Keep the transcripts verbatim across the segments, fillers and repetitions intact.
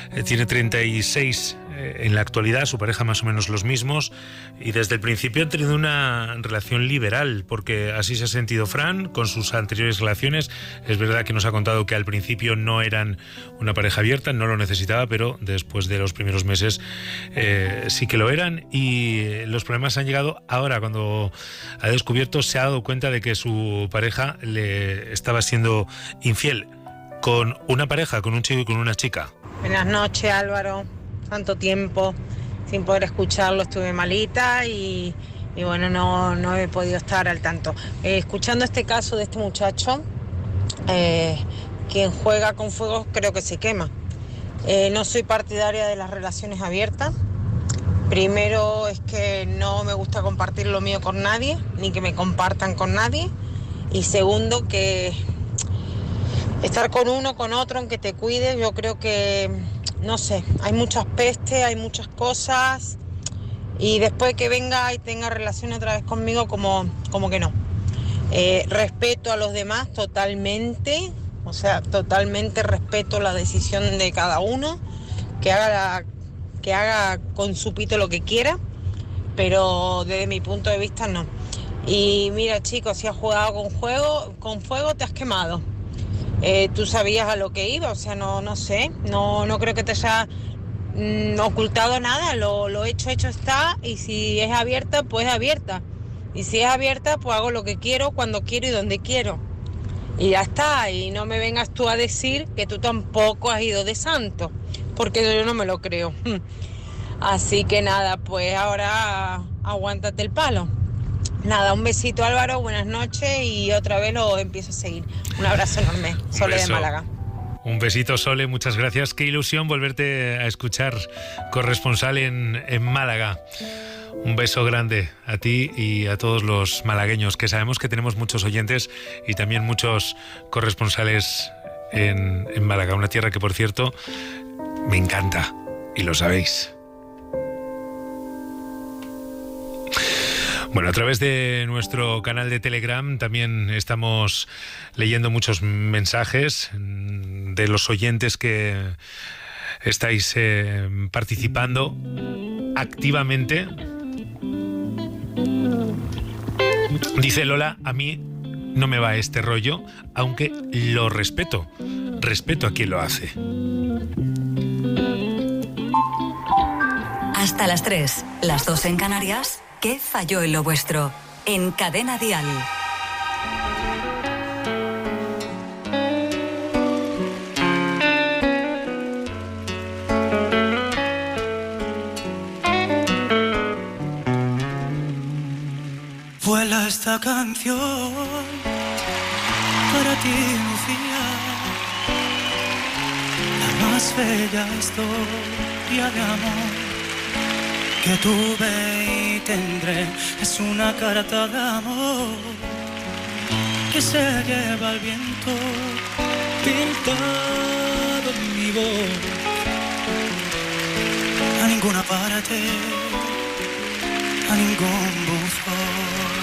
eh, tiene treinta y seis eh, en la actualidad, su pareja más o menos los mismos, y desde el principio han tenido una relación liberal, porque así se ha sentido Fran con sus anteriores relaciones. Es verdad que nos ha contado que al principio no eran una pareja abierta, no lo necesitaba, pero después de los primeros meses eh, sí que lo eran, y los problemas han llegado ahora cuando ha descubierto, se ha dado cuenta de que su pareja le estaba siendo infiel con una pareja, con un chico y con una chica. Buenas noches, Álvaro. Tanto tiempo sin poder escucharlo, estuve malita y, y bueno, no, no he podido estar al tanto. Eh, escuchando este caso de este muchacho, eh, quien juega con fuego creo que se quema. Eh, no soy partidaria de las relaciones abiertas. Primero es que no me gusta compartir lo mío con nadie, ni que me compartan con nadie. Y segundo, que estar con uno, con otro, aunque te cuide, yo creo que, no sé, hay muchas pestes, hay muchas cosas, y después que venga y tenga relación otra vez conmigo, como, como que no. Eh, respeto a los demás totalmente, o sea, totalmente respeto la decisión de cada uno, que haga, la, que haga con su pito lo que quiera, pero desde mi punto de vista no. Y mira, chicos, si has jugado con fuego, con fuego te has quemado. Eh, tú sabías a lo que iba, o sea, no, no sé, no, no creo que te haya mm, ocultado nada, lo, lo hecho, hecho está, y si es abierta, pues abierta. Y si es abierta, pues hago lo que quiero, cuando quiero y donde quiero. Y ya está, y no me vengas tú a decir que tú tampoco has ido de santo, porque yo no me lo creo. Así que nada, pues ahora aguántate el palo. Nada, un besito, Álvaro, buenas noches, y otra vez lo empiezo a seguir. Un abrazo enorme, Sole de Málaga. Un besito, Sole, muchas gracias. Qué ilusión volverte a escuchar, corresponsal en, en Málaga. Un beso grande a ti y a todos los malagueños, que sabemos que tenemos muchos oyentes y también muchos corresponsales en, en Málaga, una tierra que, por cierto, me encanta, y lo sabéis. Bueno, a través de nuestro canal de Telegram también estamos leyendo muchos mensajes de los oyentes que estáis eh, participando activamente. Dice Lola, a mí no me va este rollo, aunque lo respeto. Respeto a quien lo hace. Hasta las tres, las dos en Canarias. ¿Qué falló en lo vuestro? En Cadena Dial. Vuela esta canción para ti, Lucía, la más bella historia de amor que tuve y tendré. Es una carta de amor que se lleva el viento pintado en mi voz. A ninguna parte, a ningún buzón.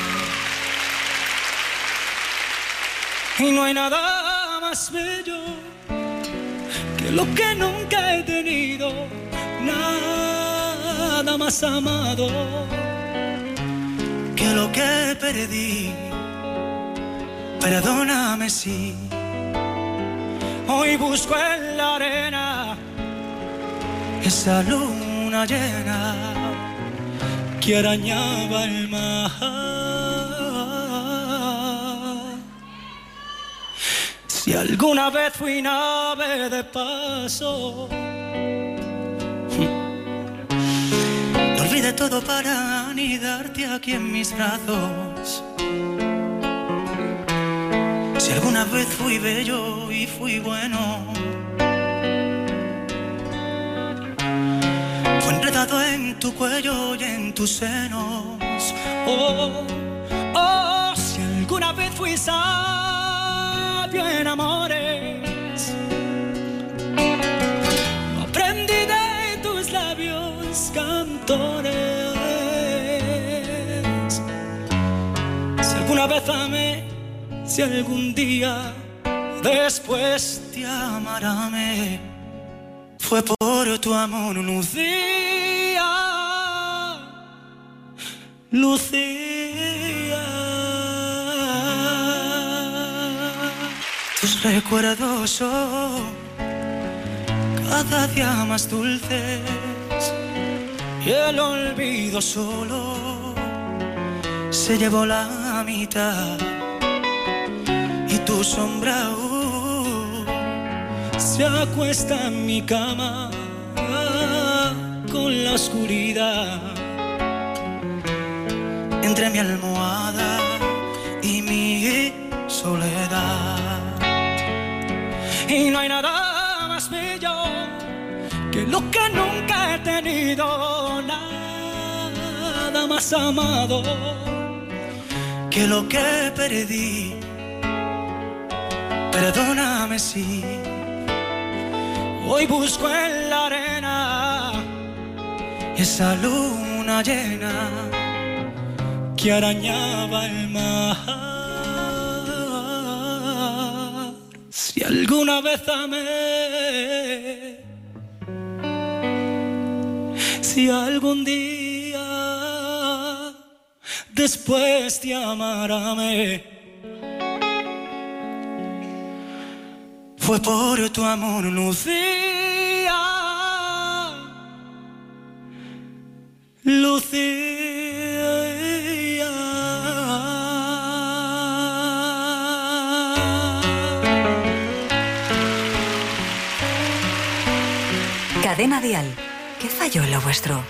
Y no hay nada más bello que lo que nunca he tenido, nada más amado que lo que perdí. Perdóname si hoy busco en la arena esa luna llena que arañaba el mar. Si alguna vez fui nave de paso, no olvidé todo para anidarte aquí en mis brazos. Si alguna vez fui bello y fui bueno, fue enredado en tu cuello y en tus senos. Oh, oh, si alguna vez fui sabio en amores, aprendí de tus labios cantores. Si alguna vez amé, si algún día después te amarame, fue por por tu amor, Lucía, Lucía. Tus recuerdos son cada día más dulces y el olvido solo se llevó la mitad, y tu sombra aún se acuesta en mi cama con la oscuridad entre mi almohada y mi soledad. Y no hay nada más bello que lo que nunca he tenido, nada más amado que lo que perdí. Perdóname si hoy busco en la arena esa luna llena que arañaba el mar. Si alguna vez amé, si algún día después de amarme, fue por tu amor, Lucía, Lucía. Cadena Dial, ¿qué falló en lo vuestro?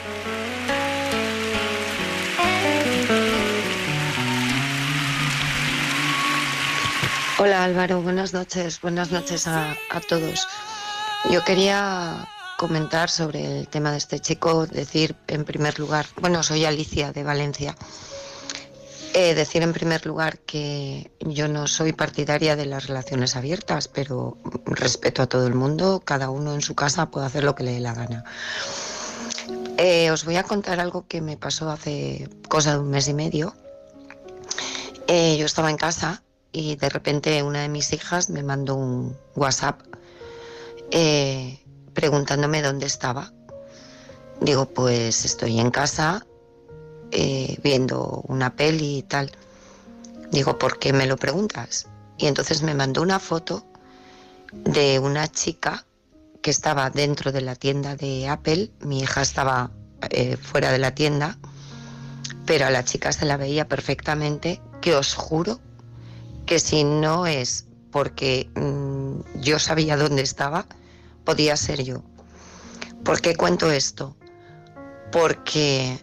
Hola Álvaro, buenas noches, buenas noches a, a todos. Yo quería comentar sobre el tema de este chico, decir en primer lugar, bueno, soy Alicia de Valencia, eh, decir en primer lugar que yo no soy partidaria de las relaciones abiertas, pero respeto a todo el mundo, cada uno en su casa puede hacer lo que le dé la gana. Eh, os voy a contar algo que me pasó hace cosa de un mes y medio. Eh, yo estaba en casa y de repente una de mis hijas me mandó un WhatsApp eh, preguntándome dónde estaba. Digo, pues estoy en casa eh, viendo una peli y tal. Digo, ¿por qué me lo preguntas? Y entonces me mandó una foto de una chica que estaba dentro de la tienda de Apple. Mi hija estaba eh, fuera de la tienda, pero a la chica se la veía perfectamente, que os juro que si no es porque mmm, yo sabía dónde estaba, podía ser yo. ¿Por qué cuento esto? Porque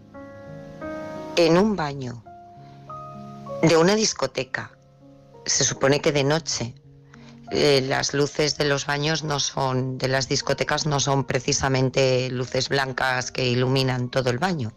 en un baño de una discoteca, se supone que de noche, eh, las luces de los baños no son, de las discotecas no son precisamente luces blancas que iluminan todo el baño.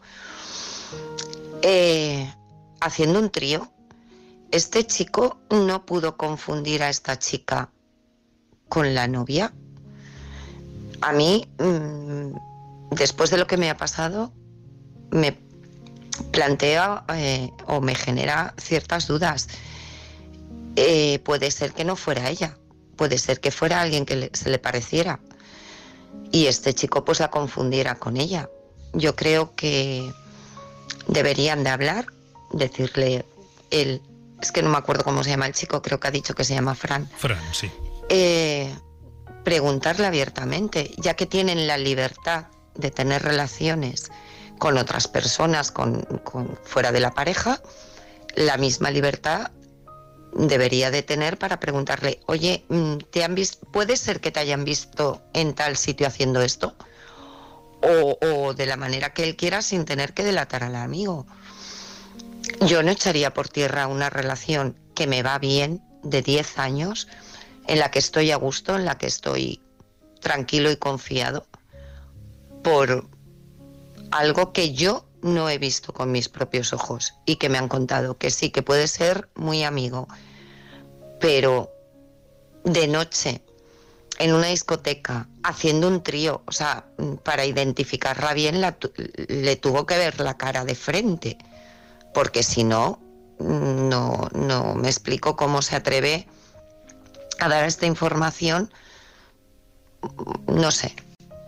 Eh, haciendo un trío, este chico no pudo confundir a esta chica con la novia. A mí, mmm, después de lo que me ha pasado, me plantea eh, o me genera ciertas dudas. Eh, puede ser que no fuera ella, puede ser que fuera alguien que le, se le pareciera y este chico pues la confundiera con ella. Yo creo que deberían de hablar, decirle él, es que no me acuerdo cómo se llama el chico, creo que ha dicho que se llama Fran. Fran, sí. Eh, preguntarle abiertamente, ya que tienen la libertad de tener relaciones con otras personas con, con, fuera de la pareja, la misma libertad debería de tener para preguntarle, oye, ¿te han visto, puede ser que te hayan visto en tal sitio haciendo esto? O, o de la manera que él quiera sin tener que delatar al amigo. Yo no echaría por tierra una relación que me va bien de diez años, en la que estoy a gusto, en la que estoy tranquilo y confiado, por algo que yo no he visto con mis propios ojos y que me han contado, que sí, que puede ser muy amigo, pero de noche, en una discoteca, haciendo un trío, o sea, para identificarla bien la, le tuvo que ver la cara de frente, porque si no, no, no me explico cómo se atreve a dar esta información, no sé.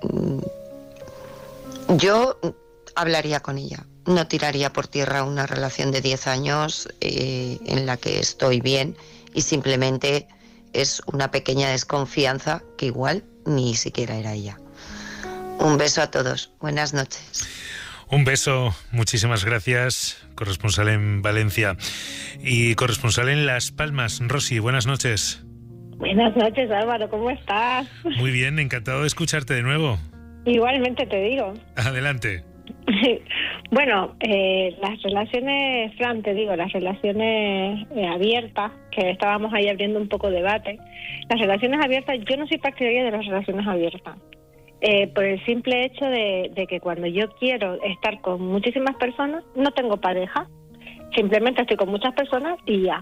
Yo hablaría con ella. No tiraría por tierra una relación de diez años eh, en la que estoy bien y simplemente es una pequeña desconfianza que igual ni siquiera era ella. Un beso a todos. Buenas noches. Un beso, muchísimas gracias, corresponsal en Valencia y corresponsal en Las Palmas. Rosy, buenas noches. Buenas noches, Álvaro, ¿cómo estás? Muy bien, encantado de escucharte de nuevo. Igualmente te digo. Adelante. Bueno, eh, las relaciones, Fran, te digo, las relaciones eh, abiertas, que estábamos ahí abriendo un poco debate, las relaciones abiertas, yo no soy partidaria de las relaciones abiertas. Eh, por el simple hecho de, de que cuando yo quiero estar con muchísimas personas, no tengo pareja, simplemente estoy con muchas personas y ya.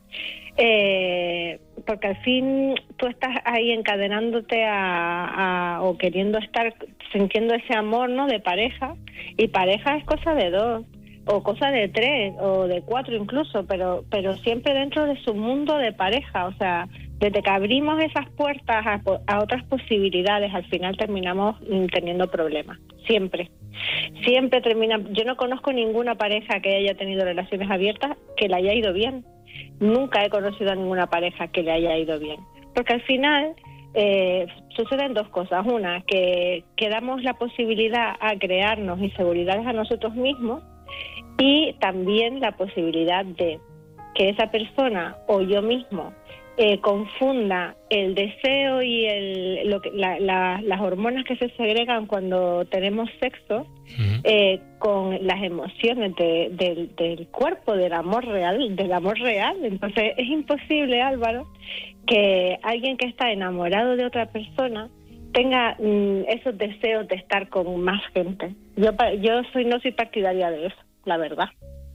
Eh, porque al fin tú estás ahí encadenándote a, a o queriendo estar sintiendo ese amor, ¿no?, de pareja, y pareja es cosa de dos o cosa de tres o de cuatro incluso, pero pero siempre dentro de su mundo de pareja. O sea, desde que abrimos esas puertas a, a otras posibilidades, al final terminamos teniendo problemas, siempre siempre termina. Yo no conozco ninguna pareja que haya tenido relaciones abiertas que le haya ido bien. Nunca he conocido a ninguna pareja que le haya ido bien, porque al final eh, suceden dos cosas. Una, que, que damos la posibilidad a crearnos inseguridades a nosotros mismos, y también la posibilidad de que esa persona o yo mismo eh, confunda el deseo y el, lo que, la, la, las hormonas que se segregan cuando tenemos sexo uh-huh. eh, con las emociones de, de, del cuerpo, del amor real, del amor real. Entonces es imposible, Álvaro, que alguien que está enamorado de otra persona tenga mm, esos deseos de estar con más gente. Yo, yo soy no soy partidaria de eso, la verdad.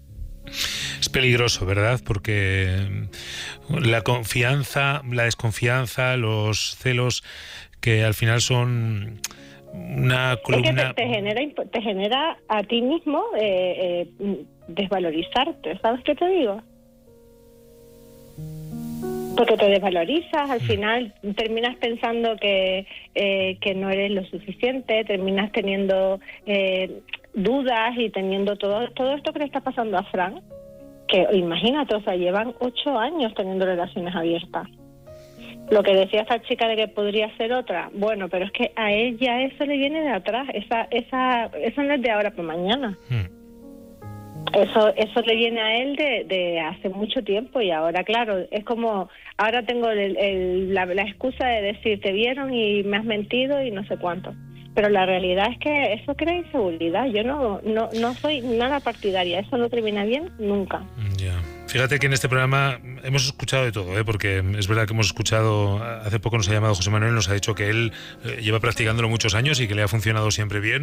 Es peligroso, ¿verdad? Porque la confianza, la desconfianza, los celos, que al final son una columna... Es que te, te, genera, te genera a ti mismo eh, eh, desvalorizarte, ¿sabes qué te digo? Porque te desvalorizas, al final terminas pensando que, eh, que no eres lo suficiente, terminas teniendo eh, dudas y teniendo todo, todo esto que le está pasando a Fran, que imagínate, o sea, llevan ocho años teniendo relaciones abiertas. Lo que decía esta chica de que podría ser otra, bueno, pero es que a él ya eso le viene de atrás, esa, esa, eso no es de ahora para mañana. Hmm. Eso eso le viene a él de, de hace mucho tiempo, y ahora, claro, es como, ahora tengo el, el, la, la excusa de decir, te vieron y me has mentido y no sé cuánto. Pero la realidad es que eso crea inseguridad. Yo no no no soy nada partidaria. Eso no termina bien nunca. Ya. Fíjate que en este programa hemos escuchado de todo, ¿eh? Porque es verdad que hemos escuchado, hace poco nos ha llamado José Manuel, nos ha dicho que él eh, lleva practicándolo muchos años y que le ha funcionado siempre bien.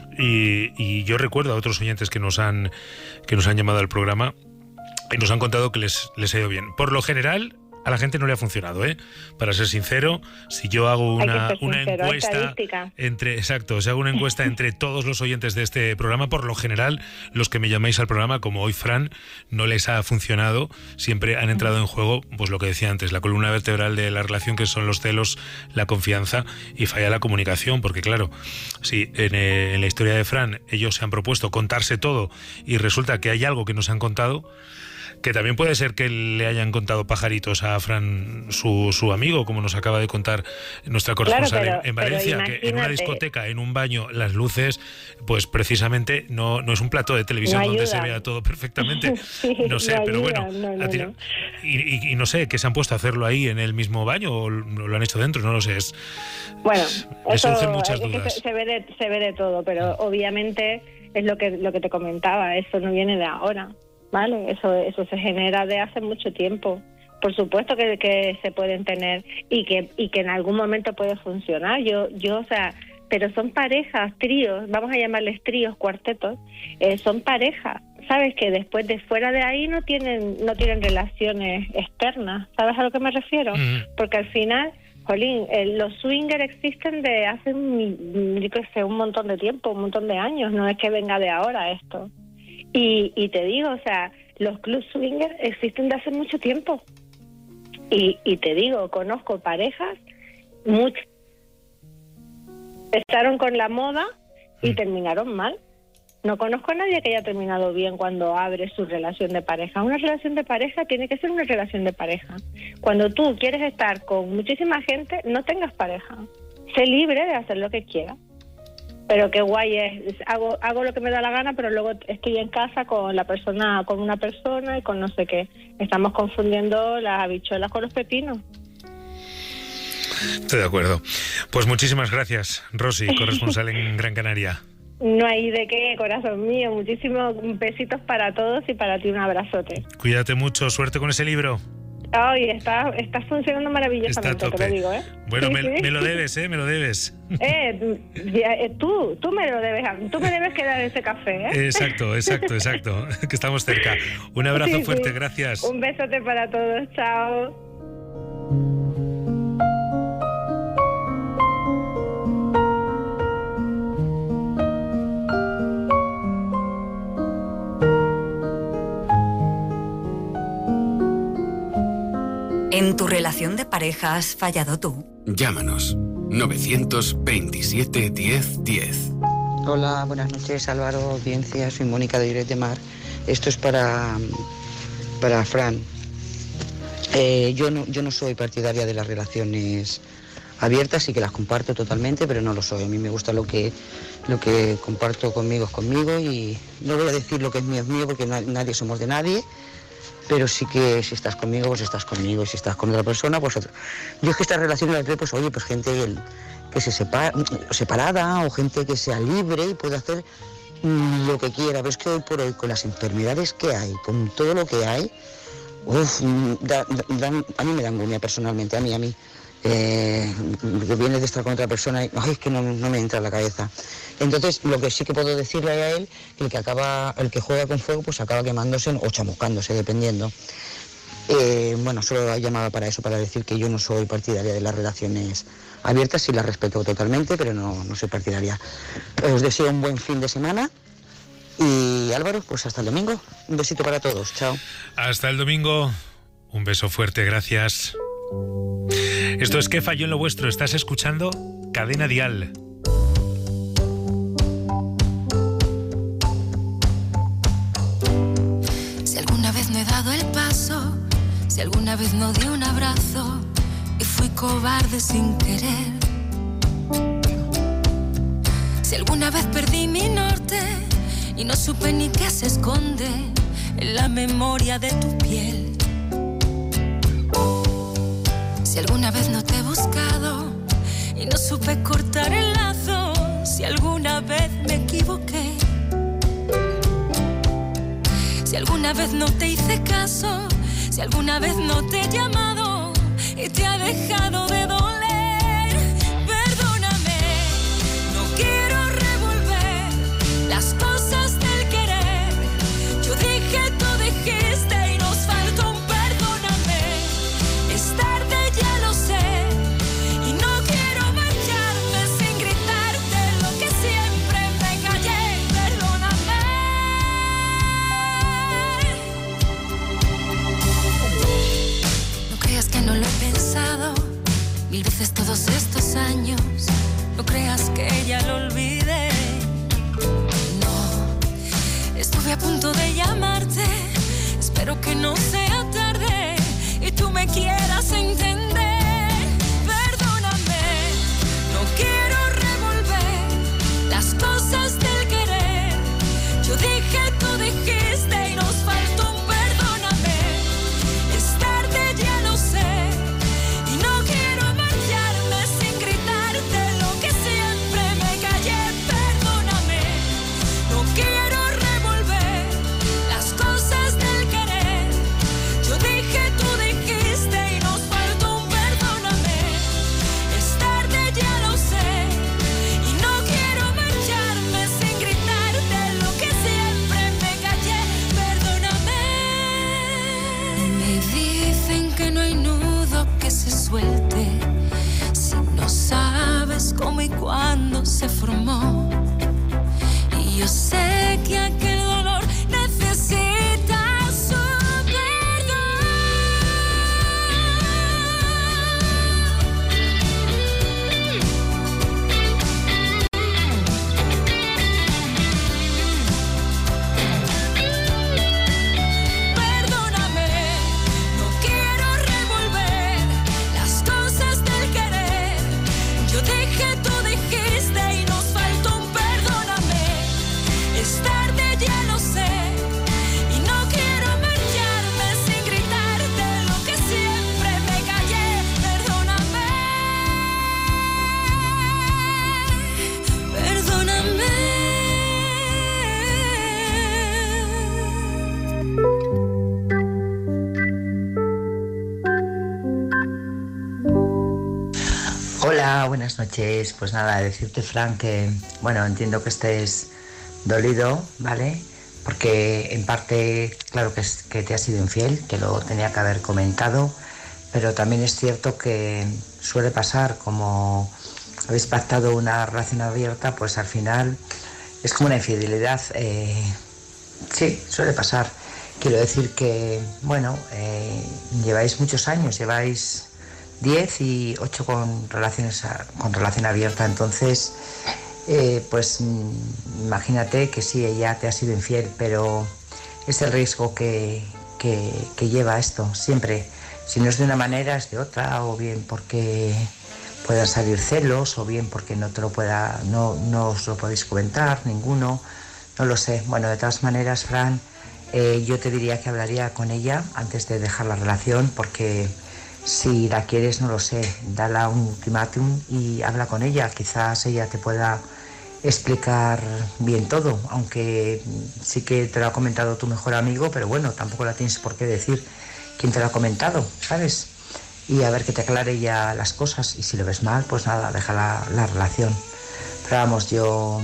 Y, y yo recuerdo a otros oyentes que nos han que nos han llamado al programa y nos han contado que les, les ha ido bien. Por lo general, a la gente no le ha funcionado, ¿eh? Para ser sincero, si yo hago una, una sincero, encuesta entre, exacto, si hago una encuesta entre todos los oyentes de este programa, por lo general, los que me llamáis al programa, como hoy Fran, no les ha funcionado. Siempre han entrado en juego, pues lo que decía antes, la columna vertebral de la relación, que son los celos, la confianza, y falla la comunicación, porque claro, si en, eh, en la historia de Fran ellos se han propuesto contarse todo y resulta que hay algo que no se han contado, que también puede ser que le hayan contado pajaritos a Fran, su, su amigo, como nos acaba de contar nuestra corresponsal, claro, pero, en Valencia, que en una discoteca, en un baño, las luces, pues precisamente no, no es un plato de televisión no donde se vea todo perfectamente. Sí, no sé, no pero ayuda, bueno, no, no, no. Y, y, y no sé, que se han puesto a hacerlo ahí en el mismo baño o lo han hecho dentro, no lo sé. Es, bueno, me eso, surgen muchas dudas. Es que se, se, ve de, se ve de todo, pero obviamente es lo que, lo que te comentaba, eso no viene de ahora. Vale, eso eso se genera de hace mucho tiempo. Por supuesto que, que se pueden tener y que y que en algún momento puede funcionar. Yo yo o sea, pero son parejas, tríos, vamos a llamarles tríos, cuartetos, eh, son parejas, sabes, que después de fuera de ahí no tienen no tienen relaciones externas. ¿Sabes a lo que me refiero? Mm. Porque al final, jolín, eh, los swingers existen de hace un, yo qué sé, un montón de tiempo, un montón de años. No es que venga de ahora esto. Y, y te digo, o sea, los clubs swingers existen de hace mucho tiempo. Y, y te digo, conozco parejas, muchas, Empezaron con la moda y terminaron mal. No conozco a nadie que haya terminado bien cuando abre su relación de pareja. Una relación de pareja tiene que ser una relación de pareja. Cuando tú quieres estar con muchísima gente, no tengas pareja. Sé libre de hacer lo que quieras. Pero qué guay es, hago, hago lo que me da la gana, pero luego estoy en casa con la persona, con una persona y con no sé qué. Estamos confundiendo las habichuelas con los pepinos. Estoy de acuerdo. Pues muchísimas gracias, Rosy, corresponsal en Gran Canaria. No hay de qué, corazón mío. Muchísimos besitos para todos y para ti un abrazote. Cuídate mucho, suerte con ese libro. Ay, está, está funcionando maravillosamente, está te lo digo, ¿eh? Bueno, sí, me, sí. me lo debes, ¿eh? Me lo debes. Eh, ya, eh, tú, tú me lo debes, tú me debes quedar ese café, ¿eh? Exacto, exacto, exacto. Que estamos cerca. Un abrazo sí, fuerte, sí. gracias. Un besote para todos, chao. ¿En tu relación de pareja has fallado tú? Llámanos. novecientos veintisiete diez diez. Hola, buenas noches, Álvaro, audiencia. Soy Mónica de Lloret de Mar. Esto es para, para Fran. Eh, yo, no, yo no soy partidaria de las relaciones abiertas, sí que las comparto totalmente, pero no lo soy. A mí me gusta lo que, lo que comparto conmigo es conmigo y no voy a decir lo que es mío es mío porque na, nadie somos de nadie. Pero sí que si estás conmigo, pues estás conmigo. Y si estás con otra persona, pues otra. Yo es que estas relaciones las veo, pues oye, pues gente que se separa, separada o gente que sea libre y puede hacer lo que quiera. Pero es que hoy por hoy, con las enfermedades que hay, con todo lo que hay, uf, da, da, a mí me da angustia personalmente, a mí, a mí. Eh, que viene de estar con otra persona y ay, es que no, no me entra en la cabeza. Entonces, lo que sí que puedo decirle a él, que el que acaba, el que juega con fuego, pues acaba quemándose o chamuscándose, dependiendo. Eh, bueno, solo llamaba para eso, para decir que yo no soy partidaria de las relaciones abiertas, sí las respeto totalmente, pero no, no soy partidaria. Os deseo un buen fin de semana y Álvaro, pues hasta el domingo. Un besito para todos, chao. Hasta el domingo, un beso fuerte, gracias. Esto es ¿Qué falló en lo vuestro? Estás escuchando Cadena Dial. Si alguna vez no he dado el paso, si alguna vez no di un abrazo y fui cobarde sin querer, si alguna vez perdí mi norte y no supe ni qué se esconde en la memoria de tu piel, si alguna vez no te he buscado y no supe cortar el lazo, si alguna vez me equivoqué, si alguna vez no te hice caso, si alguna vez no te he llamado y te ha dejado de doler, perdóname, no quiero revolver las cosas del querer, yo dije, tú dijiste y nos faltó un perdóname, es tarde, ya lo sé, y no quiero marcharme sin gritarte lo que siempre me callé, perdóname. No creas que no lo he pensado mil veces todos estos años, no creas que ya lo olvidé, no, estuve a punto de llamarte, espero que no sea tarde y tú me quieras entender, perdóname, no quiero revolver las cosas del querer, yo dije, tú dijiste y nos faltó un perdóname, es tarde, ya lo sé, y no quiero marcharme sin gritarte lo que siempre me callé, perdóname, no quiero revolver las cosas del querer, yo dije, tú dijiste y nos faltó un perdóname, es tarde, ya lo sé, y no quiero marcharme sin gritarte lo que siempre me callé, perdóname. Me dicen que no hay nudo que se suelte si no sabes cómo y cuándo se formó, y yo sé que aquel dolor necesita su perdón. buenas noches. Pues nada, decirte, Fran, que, bueno, entiendo que estés dolido, ¿vale? Porque en parte, claro que, es, que te has sido infiel, que lo tenía que haber comentado, pero también es cierto que suele pasar, como habéis pactado una relación abierta, pues al final es como una infidelidad. Eh, sí, suele pasar. Quiero decir que, bueno, eh, lleváis muchos años, lleváis diez y ocho con, relaciones, con relación abierta, entonces, eh, pues imagínate que sí, ella te ha sido infiel, pero es el riesgo que, que, que lleva esto, siempre. Si no es de una manera, es de otra, o bien porque puedan salir celos, o bien porque no te lo pueda, no, no os lo podéis comentar, ninguno, no lo sé. Bueno, de todas maneras, Fran, eh, yo te diría que hablaría con ella antes de dejar la relación, porque si la quieres, no lo sé, dale un ultimátum y habla con ella, quizás ella te pueda explicar bien todo, aunque sí que te lo ha comentado tu mejor amigo, pero bueno, tampoco la tienes por qué decir quién te lo ha comentado, ¿sabes? Y a ver que te aclare ya las cosas, y si lo ves mal, pues nada, deja la, la relación. Pero vamos, yo,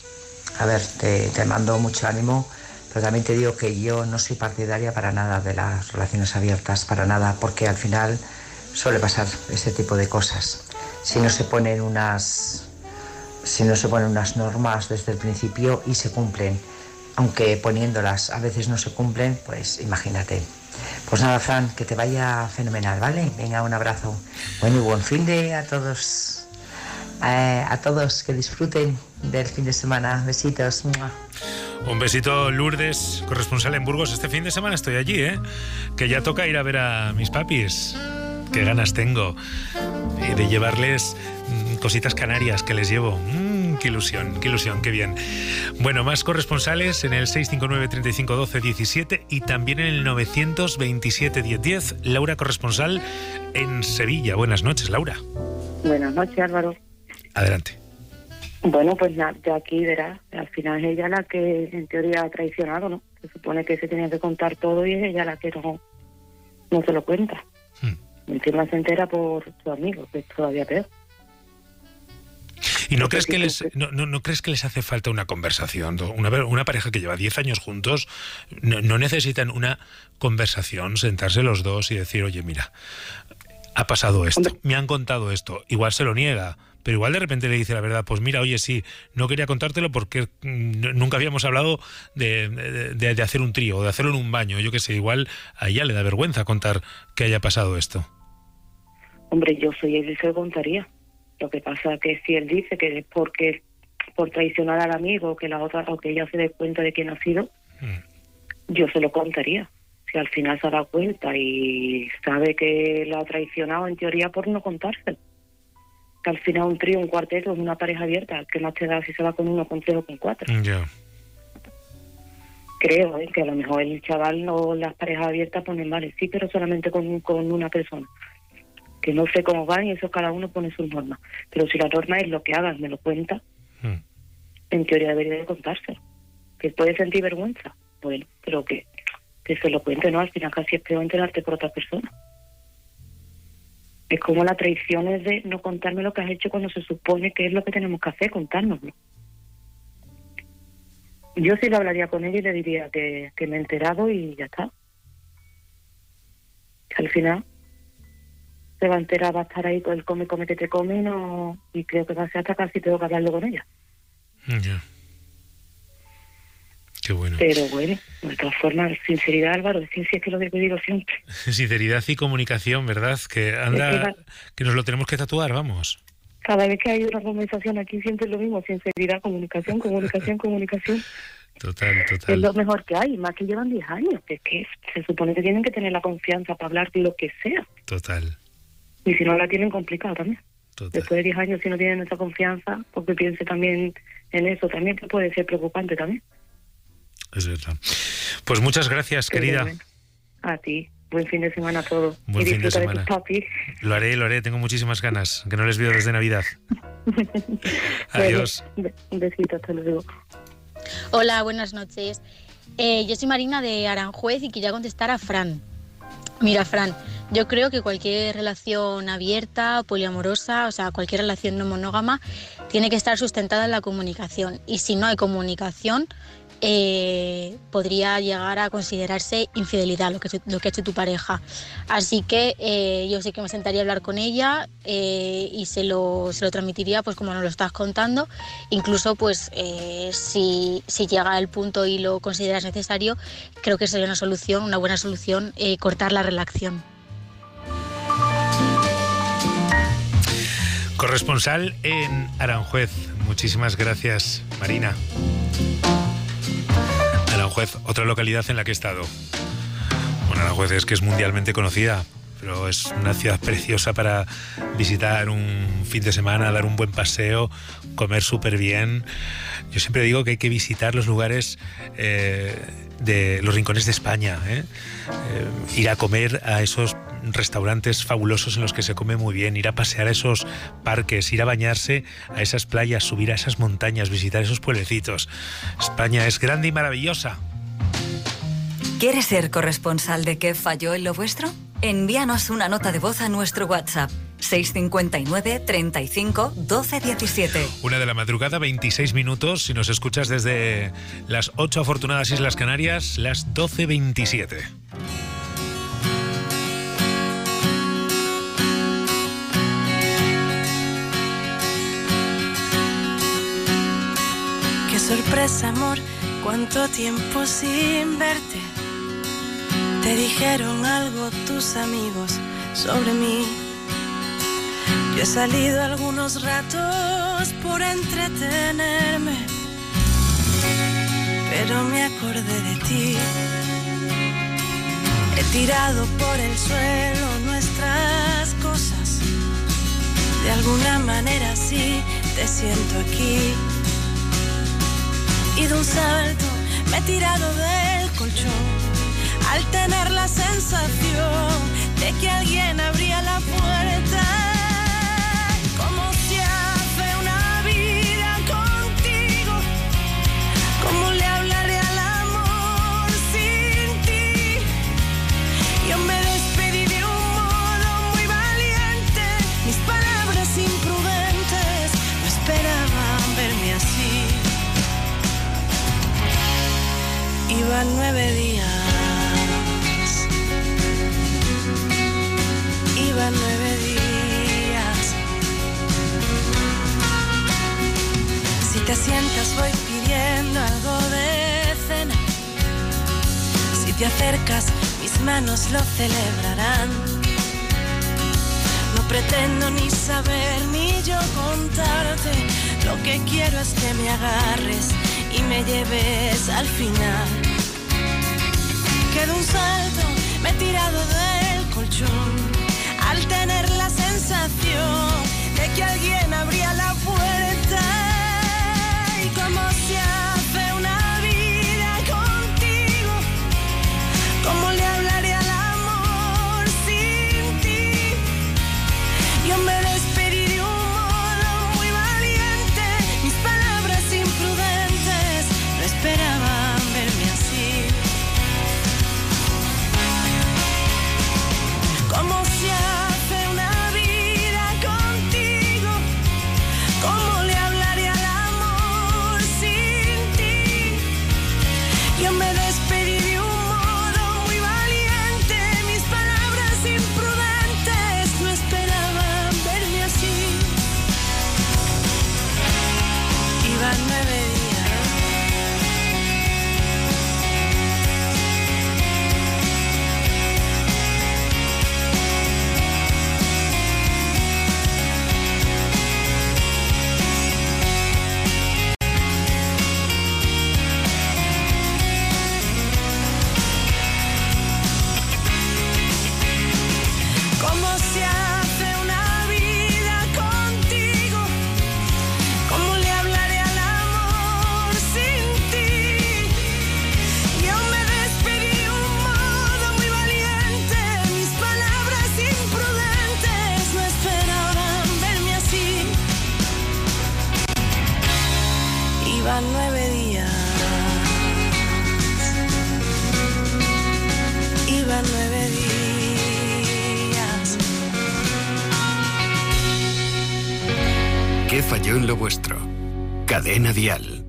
a ver, te, te mando mucho ánimo, pero también te digo que yo no soy partidaria para nada de las relaciones abiertas, para nada, porque al final suele pasar ese tipo de cosas. Si no se ponen unas, si no se ponen unas normas desde el principio y se cumplen, aunque poniéndolas a veces no se cumplen, pues imagínate. Pues nada, Fran, que te vaya fenomenal, ¿vale? Venga, un abrazo. Bueno, y buen fin de a todos. Eh, a todos, que disfruten del fin de semana. Besitos. Un besito, Lourdes, corresponsal en Burgos. Este fin de semana estoy allí, ¿eh? Que ya toca ir a ver a mis papis. Qué ganas tengo de llevarles cositas canarias que les llevo. Mm, qué ilusión, qué ilusión, qué bien. Bueno, más corresponsales en el seis cinco nueve, treinta y cinco, doce, diecisiete y también en el novecientos veintisiete, diez diez. Laura, corresponsal en Sevilla. Buenas noches, Laura. Buenas noches, Álvaro. Adelante. Bueno, pues ya aquí verás, al final es ella la que en teoría ha traicionado, ¿no? Se supone que se tenía que contar todo y es ella la que no, no se lo cuenta. Hmm. Encima se entera por su amigo, que es todavía peor. ¿Y no crees que les no, no, no crees que les hace falta una conversación? Una, una pareja que lleva diez años juntos, no, no necesitan una conversación, sentarse los dos y decir, oye, mira, ha pasado esto, me han contado esto, igual se lo niega, pero igual de repente le dice la verdad, pues mira, oye, sí, no quería contártelo porque nunca habíamos hablado de, de, de hacer un trío, de hacerlo en un baño, yo qué sé, igual a ella le da vergüenza contar que haya pasado esto. Hombre, yo soy él y se lo contaría. Lo que pasa es que si él dice que es porque por traicionar al amigo, que la otra, o que ella se dé cuenta de quién ha sido, mm. yo se lo contaría. Si al final se ha dado cuenta y sabe que lo ha traicionado, en teoría, por no contárselo. Que al final un trío, un cuarteto, es una pareja abierta. ¿Qué más te da si se va con uno, con tres o con cuatro? Ya. Yeah. Creo ¿eh? que a lo mejor el chaval o las parejas abiertas ponen, vale, sí, pero solamente con, con una persona. Que no sé cómo van y eso cada uno pone sus normas. Pero si la norma es lo que hagas, me lo cuenta, hmm. en teoría debería de contárselo. Que puede sentir vergüenza, bueno, pero que, que se lo cuente, ¿no? Al final casi es peor enterarte por otra persona. Es como la traición es de no contarme lo que has hecho cuando se supone que es lo que tenemos que hacer, contárnoslo. Yo sí lo hablaría con ella y le diría que, que me he enterado y ya está. Que al final se va a enterar, va a estar ahí con el come, come que te come y, no, y creo que va a ser hasta casi tengo que hablarlo con ella. Ya. Yeah. Qué bueno. Pero bueno, de todas formas, sinceridad, Álvaro, es que sí es que lo que digo siempre. Sinceridad y comunicación, ¿verdad? Que anda, es que, la... que nos lo tenemos que tatuar, vamos. Cada vez que hay una conversación aquí siempre es lo mismo, sinceridad, comunicación, comunicación, comunicación. Total, total. Es lo mejor que hay, más que llevan diez años, que es que se supone que tienen que tener la confianza para hablar de lo que sea. Total. Y si no la tienen, complicado también. Total. Después de diez años, si no tienen esa confianza, porque piense también en eso, también que puede ser preocupante también. Es verdad. Pues muchas gracias, Pero querida. Bueno, a ti. Buen fin de semana a todos. Buen y fin de semana. De tus papis. Lo haré, lo haré. Tengo muchísimas ganas, que no les veo desde Navidad. Adiós. Un besito, hasta luego. Hola, buenas noches. Eh, yo soy Marina de Aranjuez y quería contestar a Fran. Mira, Fran, yo creo que cualquier relación abierta, poliamorosa, o sea, cualquier relación no monógama, tiene que estar sustentada en la comunicación. Y si no hay comunicación, eh, podría llegar a considerarse infidelidad lo que, lo que ha hecho tu pareja. Así que eh, yo sí que me sentaría a hablar con ella eh, y se lo, se lo transmitiría, pues como nos lo estás contando. Incluso, pues eh, si, si llega el punto y lo consideras necesario, creo que sería una solución, una buena solución, eh, cortar la relación. Corresponsal en Aranjuez. Muchísimas gracias, Marina. Aranjuez, otra localidad en la que he estado. Bueno, Aranjuez es que es mundialmente conocida, pero es una ciudad preciosa para visitar un fin de semana, dar un buen paseo, comer súper bien. Yo siempre digo que hay que visitar los lugares eh, de los rincones de España, ¿eh? Eh, ir a comer a esos restaurantes fabulosos en los que se come muy bien, ir a pasear a esos parques, ir a bañarse a esas playas, subir a esas montañas, visitar esos pueblecitos. España es grande y maravillosa. ¿Quieres ser corresponsal de ¿Qué falló en lo vuestro? Envíanos una nota de voz a nuestro WhatsApp seis cinco nueve, treinta y cinco, doce diecisiete. Una de la madrugada, veintiséis minutos. Si nos escuchas desde las ocho afortunadas Islas Canarias, las doce veintisiete. Qué sorpresa, amor, cuánto tiempo sin verte. Te dijeron algo tus amigos sobre mí. Yo he salido algunos ratos por entretenerme, pero me acordé de ti. He tirado por el suelo nuestras cosas. De alguna manera sí te siento aquí. Y de un salto me he tirado del colchón al tener la sensación de que alguien abría la puerta. ¿Cómo se hace una vida contigo? ¿Cómo le hablaré al amor sin ti? Yo me despedí de un modo muy valiente. Mis palabras imprudentes no esperaban verme así. Iban nueve días, iban nueve días. Si te sientas voy pidiendo algo de cena. Si te acercas mis manos lo celebrarán. No pretendo ni saber ni yo contarte. Lo que quiero es que me agarres y me lleves al final. Que de un salto me he tirado del colchón al tener la sensación de que alguien abría la puerta. Y cómo se hace una vida contigo, cómo le hablaré al amor sin ti. Yo me despedí de un modo muy valiente. Mis palabras imprudentes no esperaban verme así. ¿Cómo se hace una vida contigo? ¿Cómo le hablaré al amor sin ti? Yo me despedí de un modo muy valiente. Mis palabras imprudentes no esperaban verme así. Iban nueve días. ¿Cómo se hace una vida contigo? ¿Cómo le hablaré al amor sin ti? Yo me despedí de un modo muy valiente. Mis palabras imprudentes no esperaban verme así. Iban nueve días. Iban nueve días. ¿Qué falló en lo vuestro? Cadena Dial.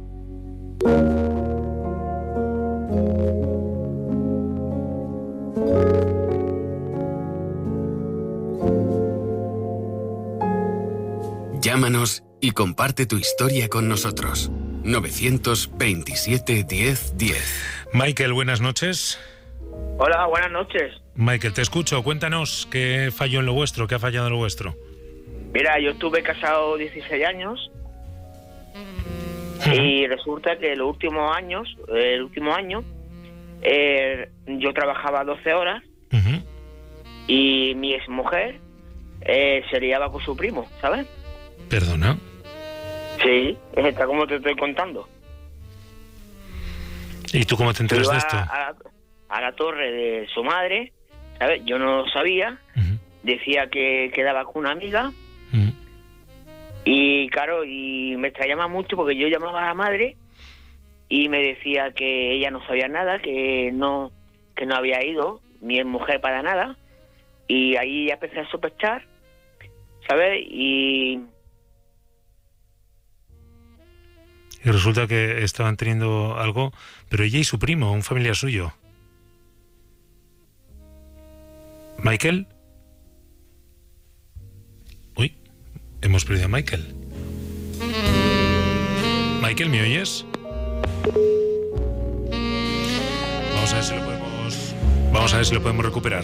Llámanos y comparte tu historia con nosotros. novecientos veintisiete diez diez. Michael, buenas noches. Hola, buenas noches. Michael, te escucho. Cuéntanos qué falló en lo vuestro, qué ha fallado en lo vuestro. Mira, yo estuve casado dieciséis años y resulta que los últimos años, el último año, eh, yo trabajaba doce horas uh-huh. y mi exmujer eh, se liaba con su primo, ¿sabes? ¿Perdona? Sí, está como te estoy contando. ¿Y tú cómo te enteras Iba de esto? A la, a la torre de su madre, ¿sabes? Yo no lo sabía. Uh-huh. Decía que quedaba con una amiga. Uh-huh. Y claro, y me extrañaba mucho porque yo llamaba a la madre y me decía que ella no sabía nada, que no que no había ido mi mujer para nada. Y ahí ya empecé a sospechar, ¿sabes? Y... Y resulta que estaban teniendo algo, pero ella y su primo, un familiar suyo. ¿Michael? Uy, hemos perdido a Michael. ¿Michael, me oyes? Vamos a ver si lo podemos... Vamos a ver si lo podemos recuperar.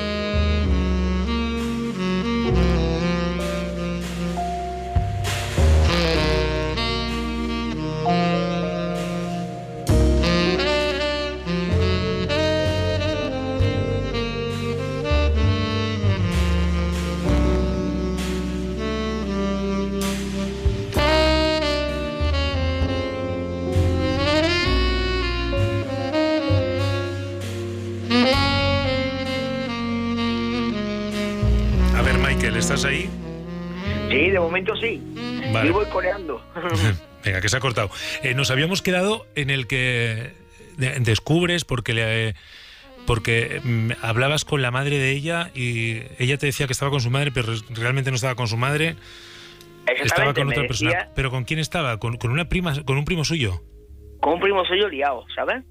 ¿Estás ahí? Sí, de momento sí. Vale. Y voy coreando. Venga, que se ha cortado. Eh, nos habíamos quedado en el que de, descubres porque le, porque mm, hablabas con la madre de ella y ella te decía que estaba con su madre, pero realmente no estaba con su madre. Estaba con otra persona. Decía, ¿pero con quién estaba? ¿Con, con una prima, con un primo suyo? Con un primo suyo liado, ¿sabes?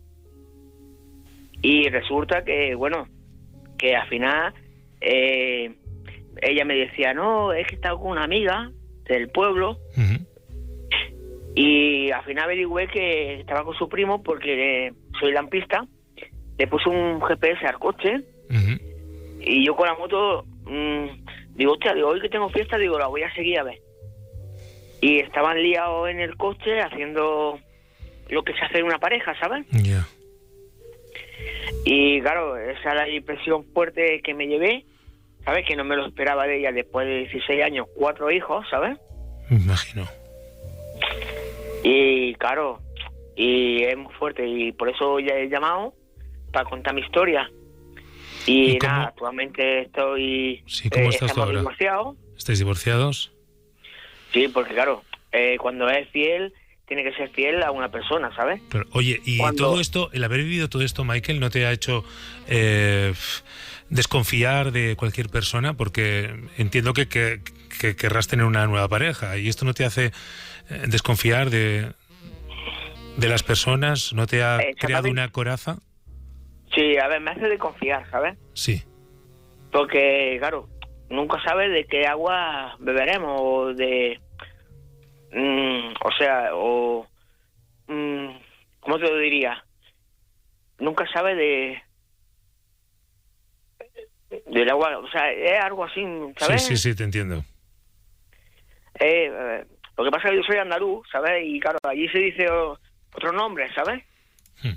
Y resulta que, bueno, que al final... Eh, ella me decía, no, es que estaba con una amiga del pueblo. Uh-huh. Y al final averigüé que estaba con su primo porque eh, soy lampista. Le puse un G P S al coche. Uh-huh. Y yo con la moto, mmm, digo, hostia, digo, hoy que tengo fiesta, digo, la voy a seguir a ver. Y estaban liados en el coche haciendo lo que se hace en una pareja, ¿sabes? Ya. Yeah. Y claro, esa es la impresión fuerte que me llevé. ¿Sabes? Que no me lo esperaba de ella después de dieciséis años, cuatro hijos, ¿sabes? Me imagino. Y claro, y es muy fuerte y por eso ya he llamado para contar mi historia. Y, ¿Y nada, actualmente estoy... Sí, ¿cómo eh, estás tú ahora? Divorciados. ¿Estáis divorciados? Sí, porque claro, eh, cuando es fiel, tiene que ser fiel a una persona, ¿sabes? Pero, oye, ¿y cuando... todo esto, el haber vivido todo esto, Michael, no te ha hecho... Eh, desconfiar de cualquier persona? Porque entiendo que, que, que querrás tener una nueva pareja y esto no te hace desconfiar de, de las personas, ¿no te ha creado una coraza? Sí, a ver, me hace desconfiar, ¿sabes? Sí. Porque, claro, nunca sabes de qué agua beberemos o de... Mmm, o sea, o... Mmm, ¿cómo te lo diría? Nunca sabes de... del agua, o sea, es algo así, ¿sabes? Sí, sí, sí, te entiendo. Eh, eh, lo que pasa es que yo soy andaluz, ¿sabes? Y claro, allí se dice o, otro nombre, ¿sabes? Hmm.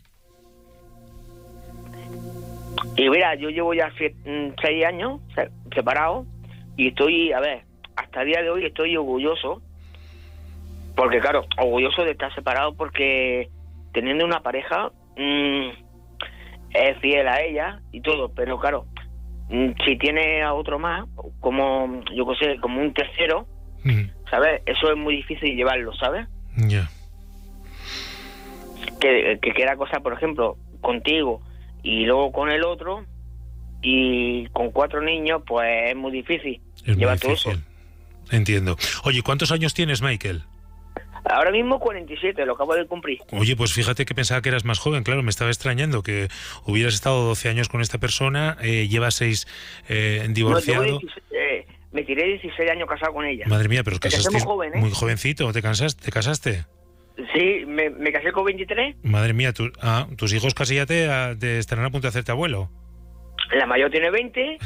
Y mira, yo llevo ya siete, seis años separado y estoy, a ver, hasta el día de hoy estoy orgulloso, porque claro, orgulloso de estar separado porque teniendo una pareja mmm, es fiel a ella y todo, pero claro, si tiene a otro más, como yo qué sé, como un tercero, mm. ¿sabes? Eso es muy difícil llevarlo, ¿sabes? Ya. Yeah. Que, que queda cosa, por ejemplo, contigo y luego con el otro y con cuatro niños, pues es muy difícil es llevar muy difícil. todo eso. Entiendo. Oye, ¿cuántos años tienes, Michael? Ahora mismo cuarenta y siete, lo acabo de cumplir. Oye, pues fíjate que pensaba que eras más joven, claro, me estaba extrañando que hubieras estado doce años con esta persona, eh, llevas seis eh, divorciado. No, dieciséis, eh, me tiré dieciséis años casado con ella. Madre mía, pero que casaste muy joven, ¿eh? Muy jovencito, ¿te, cansas, ¿te casaste? Sí, me, me casé con veintitrés. Madre mía, tu, ah, tus hijos casi ya te, te estarán a punto de hacerte abuelo. La mayor tiene veinte,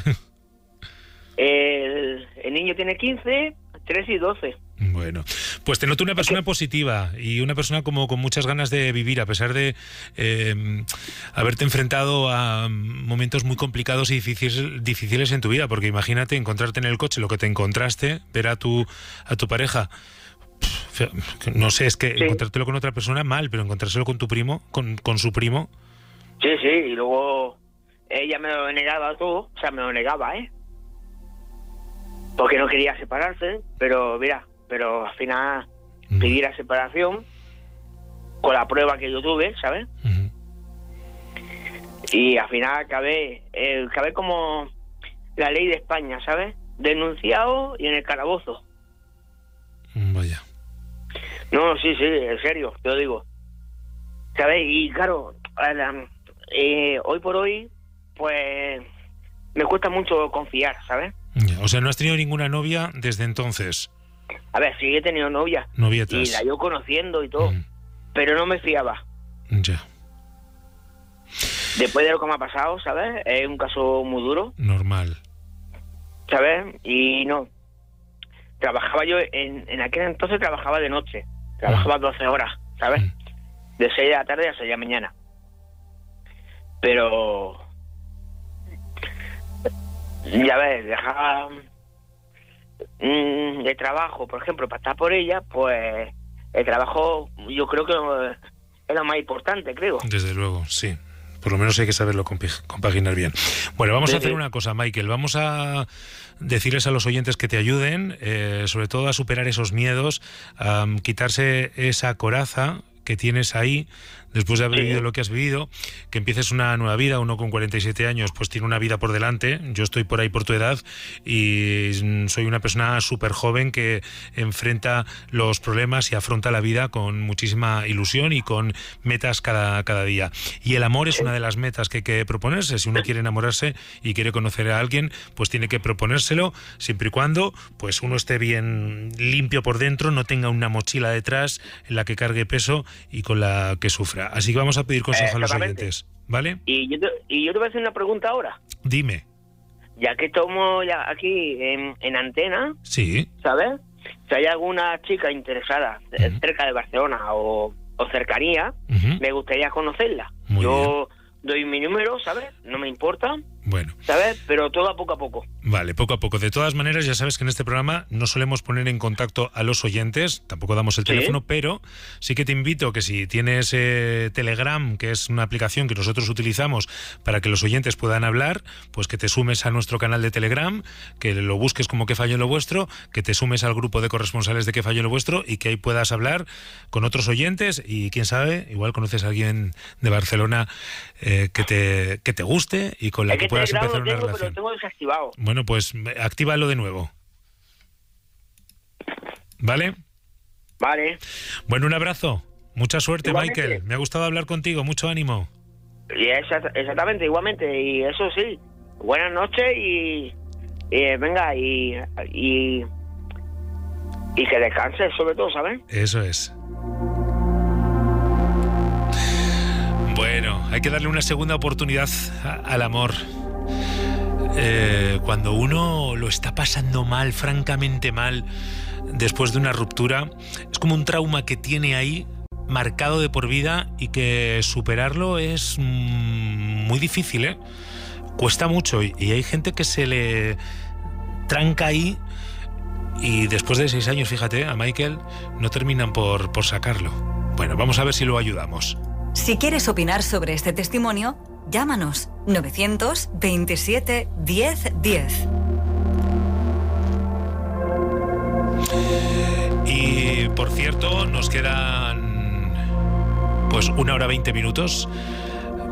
el, el niño tiene quince, trece y doce. Bueno, pues te noto una persona positiva y una persona como con muchas ganas de vivir, a pesar de eh, haberte enfrentado a momentos muy complicados y difíciles, difíciles en tu vida, porque imagínate encontrarte en el coche, lo que te encontraste, ver a tu, a tu pareja, no sé, es que sí. Encontrártelo con otra persona mal, pero encontrárselo con tu primo, con, con su primo. Sí, sí, y luego ella me lo negaba todo, o sea, me lo negaba, ¿eh? Porque no quería separarse, pero mira, pero al final uh-huh. pedí la separación con la prueba que yo tuve, ¿sabes? Uh-huh. Y al final acabé, eh, acabé como la ley de España, ¿sabes? Denunciado y en el calabozo. Vaya. No, sí, sí, en serio, te lo digo. ¿Sabes? Y claro, eh, hoy por hoy, pues me cuesta mucho confiar, ¿sabes? O sea, no has tenido ninguna novia desde entonces. A ver, sí he tenido novia. Novietas. Y la yo conociendo y todo. Mm. Pero no me fiaba. Ya. Después de lo que me ha pasado, ¿sabes? Es un caso muy duro. Normal. ¿Sabes? Y no. Trabajaba yo, en, en aquel entonces trabajaba de noche. Trabajaba mm. doce horas, ¿sabes? Mm. De seis de la tarde a seis de la mañana. Pero... ya ves, dejaba mm, el trabajo, por ejemplo, para estar por ella, pues el trabajo yo creo que es lo más importante, creo. Desde luego, sí. Por lo menos hay que saberlo compaginar bien. Bueno, vamos sí, a hacer sí. una cosa, Michael. Vamos a decirles a los oyentes que te ayuden, eh, sobre todo a superar esos miedos, a um, quitarse esa coraza que tienes ahí después de haber sí. vivido lo que has vivido, que empieces una nueva vida. Uno con cuarenta y siete años pues tiene una vida por delante. Yo estoy por ahí por tu edad y soy una persona súper joven que enfrenta los problemas y afronta la vida con muchísima ilusión y con metas cada, cada día. Y el amor es una de las metas que hay que proponerse. Si uno quiere enamorarse y quiere conocer a alguien, pues tiene que proponérselo, siempre y cuando pues uno esté bien limpio por dentro, no tenga una mochila detrás en la que cargue peso y con la que sufra. Así que vamos a pedir consejo a los oyentes, ¿vale? Y yo, te, y yo te voy a hacer una pregunta ahora. Dime. Ya que estamos ya aquí en, en antena, sí, ¿sabes? Si hay alguna chica interesada uh-huh. cerca de Barcelona o, o cercanía, uh-huh. me gustaría conocerla. Muy yo bien. Doy mi número, ¿sabes? No me importa. Bueno. ¿Sabes? Pero todo a poco a poco. Vale, poco a poco. De todas maneras, ya sabes que en este programa no solemos poner en contacto a los oyentes, tampoco damos el ¿Sí? teléfono, pero sí que te invito que si tienes eh, Telegram, que es una aplicación que nosotros utilizamos para que los oyentes puedan hablar, pues que te sumes a nuestro canal de Telegram, que lo busques como Que Fallo en lo Vuestro, que te sumes al grupo de corresponsales de Que Fallo en lo Vuestro y que ahí puedas hablar con otros oyentes y quién sabe, igual conoces a alguien de Barcelona eh, que te que te guste y con la que, que puedas empezar una tengo, relación. Pero lo tengo desactivado. Bueno, pues actívalo de nuevo. ¿Vale? Vale. Bueno, un abrazo. Mucha suerte, igualmente. Michael. Me ha gustado hablar contigo. Mucho ánimo. Y exact- exactamente, igualmente. Y eso sí. Buenas noches y... y venga, y, y... y que descanses, sobre todo, ¿sabes? Eso es. Bueno, hay que darle una segunda oportunidad a, al amor. Eh, cuando uno lo está pasando mal, francamente mal, después de una ruptura, es como un trauma que tiene ahí marcado de por vida y que superarlo es mm, muy difícil, ¿eh? Cuesta mucho y, y hay gente que se le tranca ahí y después de seis años, fíjate, a Michael no terminan por, por sacarlo. Bueno, vamos a ver si lo ayudamos. Si quieres opinar sobre este testimonio, llámanos novecientos veintisiete diez diez. Y por cierto, nos quedan pues una hora veinte minutos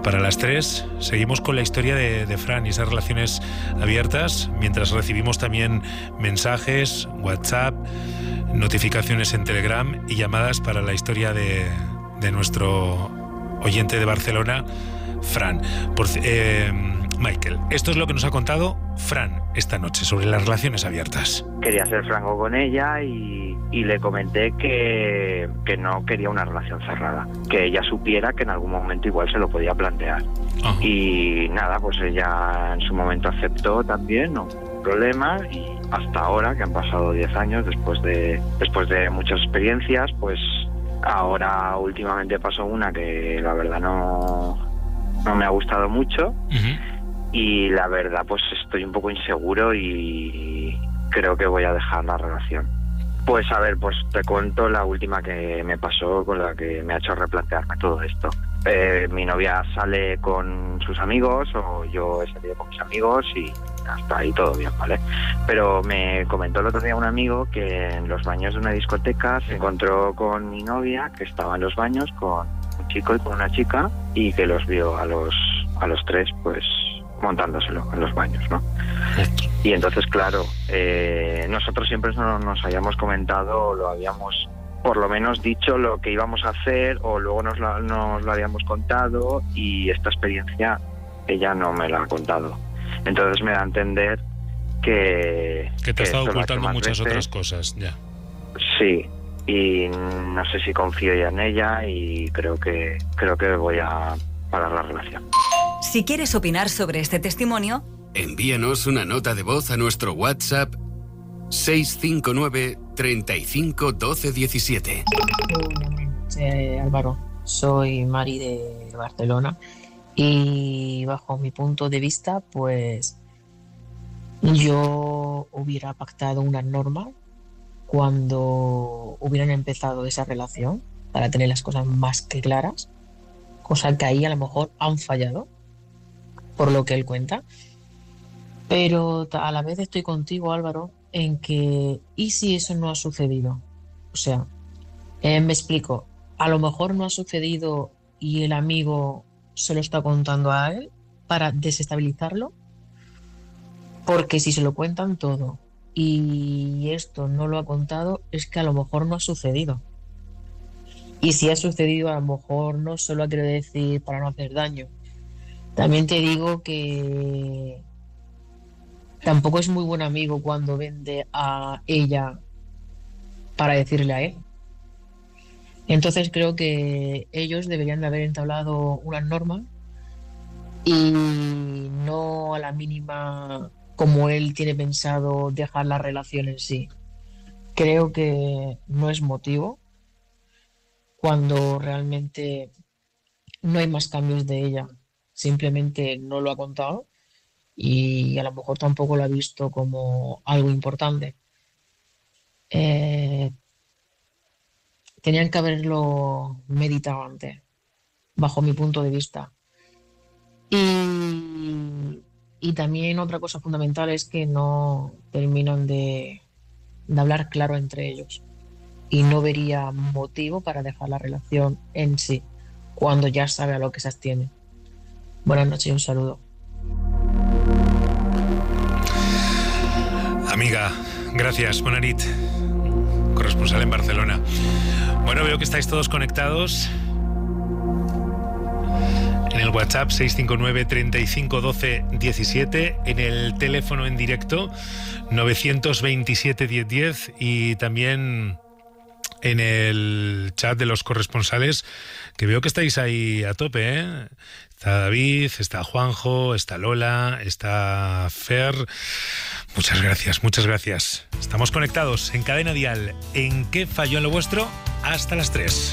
Para las tres seguimos con la historia de, de Fran y esas relaciones abiertas, mientras recibimos también mensajes, WhatsApp, notificaciones en Telegram y llamadas para la historia de, de nuestro oyente de Barcelona, Fran. Por, eh, Michael, esto es lo que nos ha contado Fran esta noche sobre las relaciones abiertas. Quería ser franco con ella y, y le comenté que, que no quería una relación cerrada, que ella supiera que en algún momento igual se lo podía plantear. Uh-huh. Y nada, pues ella en su momento aceptó también, no hubo problema, y hasta ahora, que han pasado diez años después de, después de muchas experiencias, pues ahora últimamente pasó una que la verdad no, no me ha gustado mucho. Uh-huh. Y la verdad, pues estoy un poco inseguro y creo que voy a dejar la relación. Pues a ver, pues te cuento la última que me pasó, con la que me ha hecho replantearme todo esto. Eh, mi novia sale con sus amigos, o yo he salido con mis amigos, y hasta ahí todo bien, ¿vale? Pero me comentó el otro día un amigo que en los baños de una discoteca se encontró con mi novia, que estaba en los baños con un chico y con una chica, y que los vio a los, a los tres, pues montándoselo en los baños, ¿no? Y entonces, claro, eh, nosotros siempre no nos habíamos comentado, lo habíamos por lo menos dicho lo que íbamos a hacer, o luego nos lo, nos lo habíamos contado, y esta experiencia ella no me la ha contado. Entonces me da a entender que... Que te ha estado ocultando muchas veces. Otras cosas, ya. Sí, y no sé si confío ya en ella, y creo que, creo que voy a parar la relación. Si quieres opinar sobre este testimonio, envíanos una nota de voz a nuestro WhatsApp seis cinco nueve, treinta y cinco, doce, diecisiete. Eh, Álvaro, soy Mari de Barcelona, y bajo mi punto de vista, pues yo hubiera pactado una norma cuando hubieran empezado esa relación para tener las cosas más que claras, cosa que ahí a lo mejor han fallado, por lo que él cuenta. Pero a la vez estoy contigo, Álvaro, en que ¿y si eso no ha sucedido? O sea, eh, me explico, a lo mejor no ha sucedido y el amigo se lo está contando a él para desestabilizarlo, porque si se lo cuentan todo y esto no lo ha contado, es que a lo mejor no ha sucedido. Y si ha sucedido, a lo mejor no solo ha querido decir para no hacer daño. También te digo que tampoco es muy buen amigo cuando vende a ella para decirle a él. Entonces creo que ellos deberían de haber entablado una norma y no a la mínima, como él tiene pensado, dejar la relación en sí. Creo que no es motivo cuando realmente no hay más cambios de ella. Simplemente no lo ha contado y a lo mejor tampoco lo ha visto como algo importante. Eh, tenían que haberlo meditado antes, bajo mi punto de vista. Y, y también otra cosa fundamental es que no terminan de, de hablar claro entre ellos. Y no vería motivo para dejar la relación en sí, cuando ya sabe a lo que se abstiene. Buenas noches y un saludo. Amiga, gracias, Bona nit, corresponsal en Barcelona. Bueno, veo que estáis todos conectados en el WhatsApp seis cinco nueve, treinta y cinco, doce, diecisiete, en el teléfono en directo novecientos veintisiete, diez, diez, y también en el chat de los corresponsales, que veo que estáis ahí a tope, ¿eh? Está David, está Juanjo, está Lola, está Fer. Muchas gracias, muchas gracias. Estamos conectados en Cadena Dial. ¿En qué falló en lo vuestro? Hasta las tres.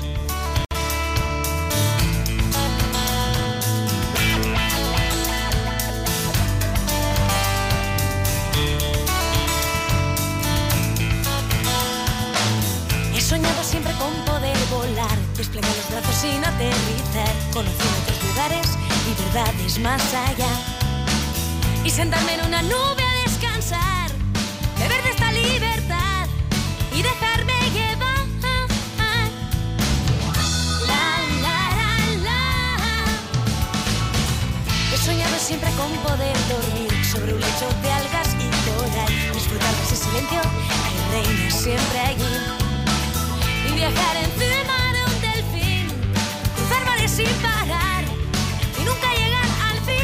He soñado siempre con poder volar, desplegar los brazos sin aterrizar, conocer otros lugares y verdades más allá, y sentarme en una nube a descansar, beber de esta libertad y dejarme llevar. La, la, la, la. un lecho de algas y coral, disfrutar de ese silencio que reina siempre allí y viajar encima de un delfín, cruzar mares sin parar y nunca llegar al fin.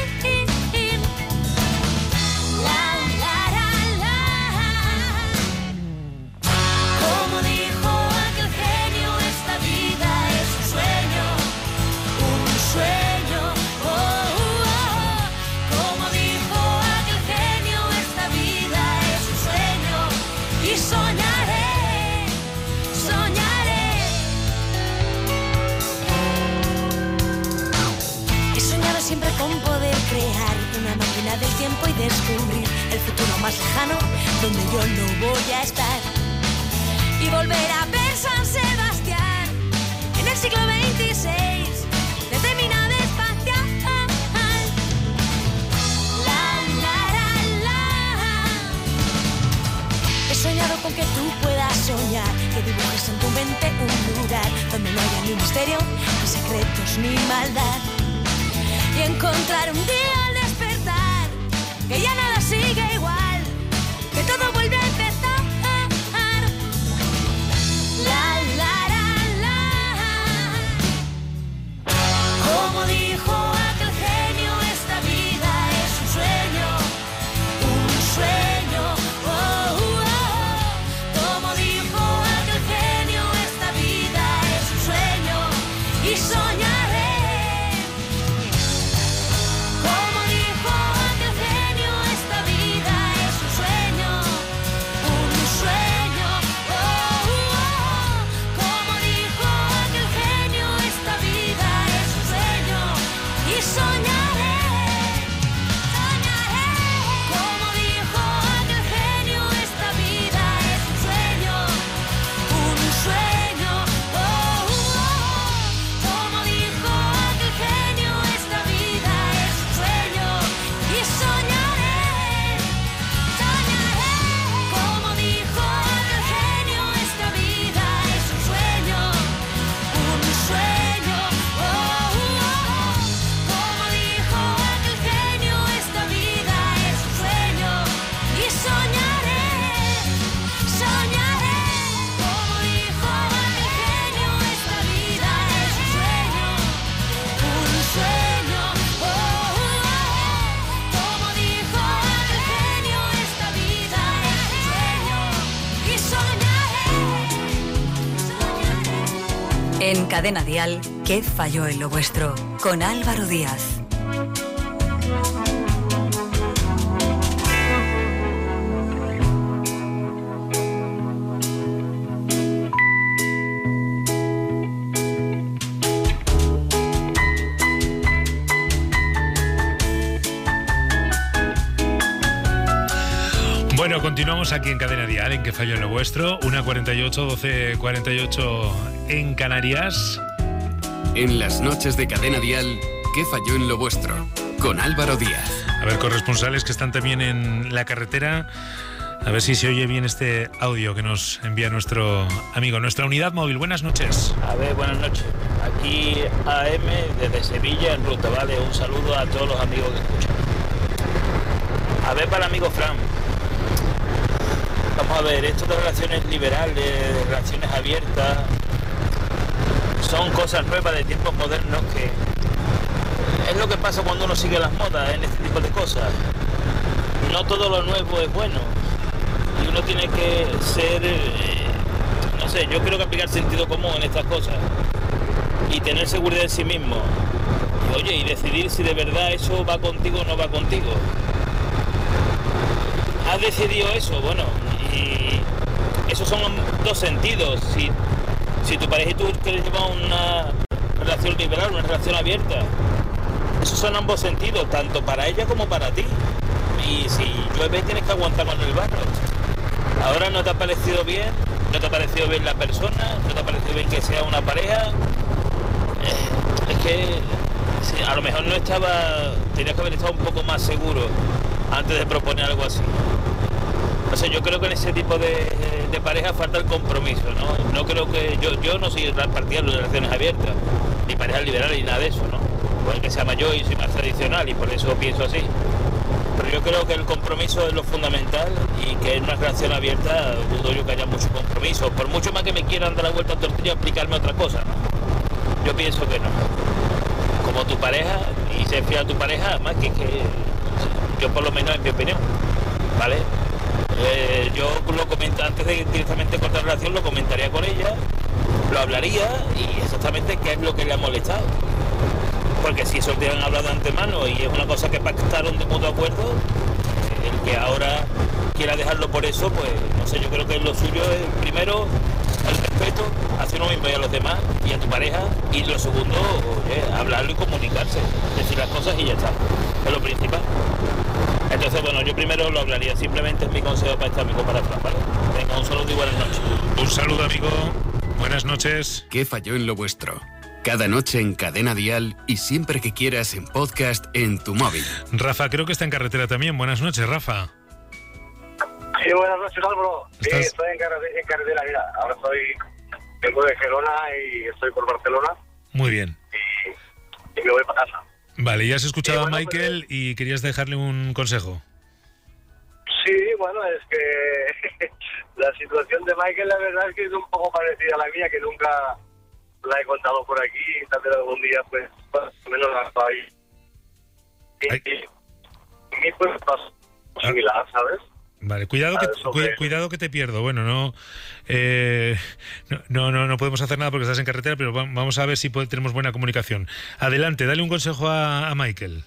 La, la, la, la. Como dijo aquel genio, esta vida es un sueño, un sueño. Oh, oh, oh. Como dijo aquel genio, esta vida es un sueño y soñaré, soñaré. He soñado siempre con poder crear una máquina del tiempo y descubrir el futuro más lejano donde yo no voy a estar y volver a ver San Sebastián en el siglo veintiséis desde mi nave espacial. La, la, la, la. He soñado con que tú puedas soñar, que dibujes en tu mente un lugar donde no haya ni misterio, ni secretos, ni maldad, y encontrar un día al despertar que ya nada sigue igual, que todo vuelve a empezar. La, la, la, la. Como dijo aquel genio, esta vida es un sueño, un sueño. Oh, oh, oh. Como dijo aquel genio, esta vida es un sueño y soñaré. Como dijo aquel genio, esta vida es un sueño, un sueño. Oh, oh, oh. Como dijo aquel genio, esta vida es un sueño y soñaré, soñaré. Como dijo aquel genio, esta vida es un sueño, un sueño. Oh, oh, oh. Como dijo aquel genio, esta vida es un sueño y soñaré, soñaré. Como dijo aquel genio, esta vida es un sueño, un sueño. Oh, oh, oh. Como dijo aquel genio, esta vida es un sueño y soñaré, soñaré. Como dijo aquel genio, esta vida es un sueño, un sueño. Oh, oh, oh. Como dijo aquel genio, esta vida es un sueño y soñaré. En Cadena Dial, ¿qué falló en lo vuestro? Con Álvaro Díaz. Bueno, continuamos aquí en Cadena Dial, en Que Falló en lo Vuestro, una cuarenta y ocho, doce cuarenta y ocho en Canarias. En las noches de Cadena Dial, ¿qué falló en lo vuestro? Con Álvaro Díaz. A ver, corresponsales que están también en la carretera, a ver si se oye bien este audio que nos envía nuestro amigo, nuestra unidad móvil. Buenas noches. A ver, buenas noches. Aquí A M desde Sevilla en ruta, ¿vale? Un saludo a todos los amigos que escuchan. A ver, para el amigo Fran. Vamos a ver, esto de relaciones liberales, de relaciones abiertas, son cosas nuevas de tiempos modernos que es lo que pasa cuando uno sigue las modas en este tipo de cosas. No todo lo nuevo es bueno y uno tiene que ser, eh, no sé, yo creo que aplicar sentido común en estas cosas y tener seguridad en sí mismo. Y, oye, y decidir si de verdad eso va contigo o no va contigo. ¿Has decidido eso? Bueno, y esos son dos sentidos. Si, si tu pareja y tú quieres llevar una relación liberal, una relación abierta, esos son ambos sentidos, tanto para ella como para ti. Y si llueve tienes que aguantar con el barro. Ahora no te ha parecido bien, no te ha parecido bien la persona, no te ha parecido bien que sea una pareja. Eh, es que sí, a lo mejor no estaba, tenías que haber estado un poco más seguro antes de proponer algo así. O sea, yo creo que en ese tipo de, de pareja falta el compromiso, ¿no? No creo que, yo, yo no soy partidario de relaciones abiertas, ni parejas liberales, ni nada de eso, ¿no? Puede que sea mayor y soy más tradicional y por eso pienso así. Pero yo creo que el compromiso es lo fundamental y que en una relación abierta dudo yo que haya mucho compromiso. Por mucho más que me quieran dar la vuelta a tortilla, explicarme otra cosa, ¿no? Yo pienso que no. Como tu pareja, y ser fiel a tu pareja, más que que yo por lo menos en mi opinión, ¿vale? Eh, yo lo comento antes de directamente cortar la relación, lo comentaría con ella, lo hablaría y exactamente qué es lo que le ha molestado. Porque si eso te han hablado de antemano y es una cosa que pactaron de mutuo acuerdo, el que ahora quiera dejarlo por eso, pues no sé, yo creo que lo suyo es primero el respeto hacia uno mismo y a los demás y a tu pareja, y lo segundo, oye, hablarlo y comunicarse, decir las cosas y ya está, es lo principal. Entonces, bueno, yo primero lo hablaría, simplemente es mi consejo para este amigo, para Fran, ¿vale? Venga, un saludo y buenas noches. Un saludo, amigo, buenas noches. ¿Qué falló en lo vuestro? Cada noche en Cadena Dial y siempre que quieras en podcast en tu móvil. Rafa, creo que está en carretera también. Buenas noches, Rafa. Sí, buenas noches, Álvaro. Sí, ¿Estás? estoy en carretera, en carretera, mira. Ahora estoy, vengo de Gerona y estoy por Barcelona Muy bien. y me voy para casa. Vale, ya has escuchado Sí, bueno, a Michael y querías dejarle un consejo. Sí, bueno, es que la situación de Michael, la verdad es que es un poco parecida a la mía, que nunca la he contado por aquí, y tal vez algún día, pues, más o menos la estoy. Y, y, y mi pues pasó similar, ¿sabes? Vale, cuidado que, Eso cu- que- cuidado que te pierdo. Bueno, no, eh, no, no, no podemos hacer nada porque estás en carretera, pero va- vamos a ver si pod- tenemos buena comunicación. Adelante, dale un consejo a, a Michael.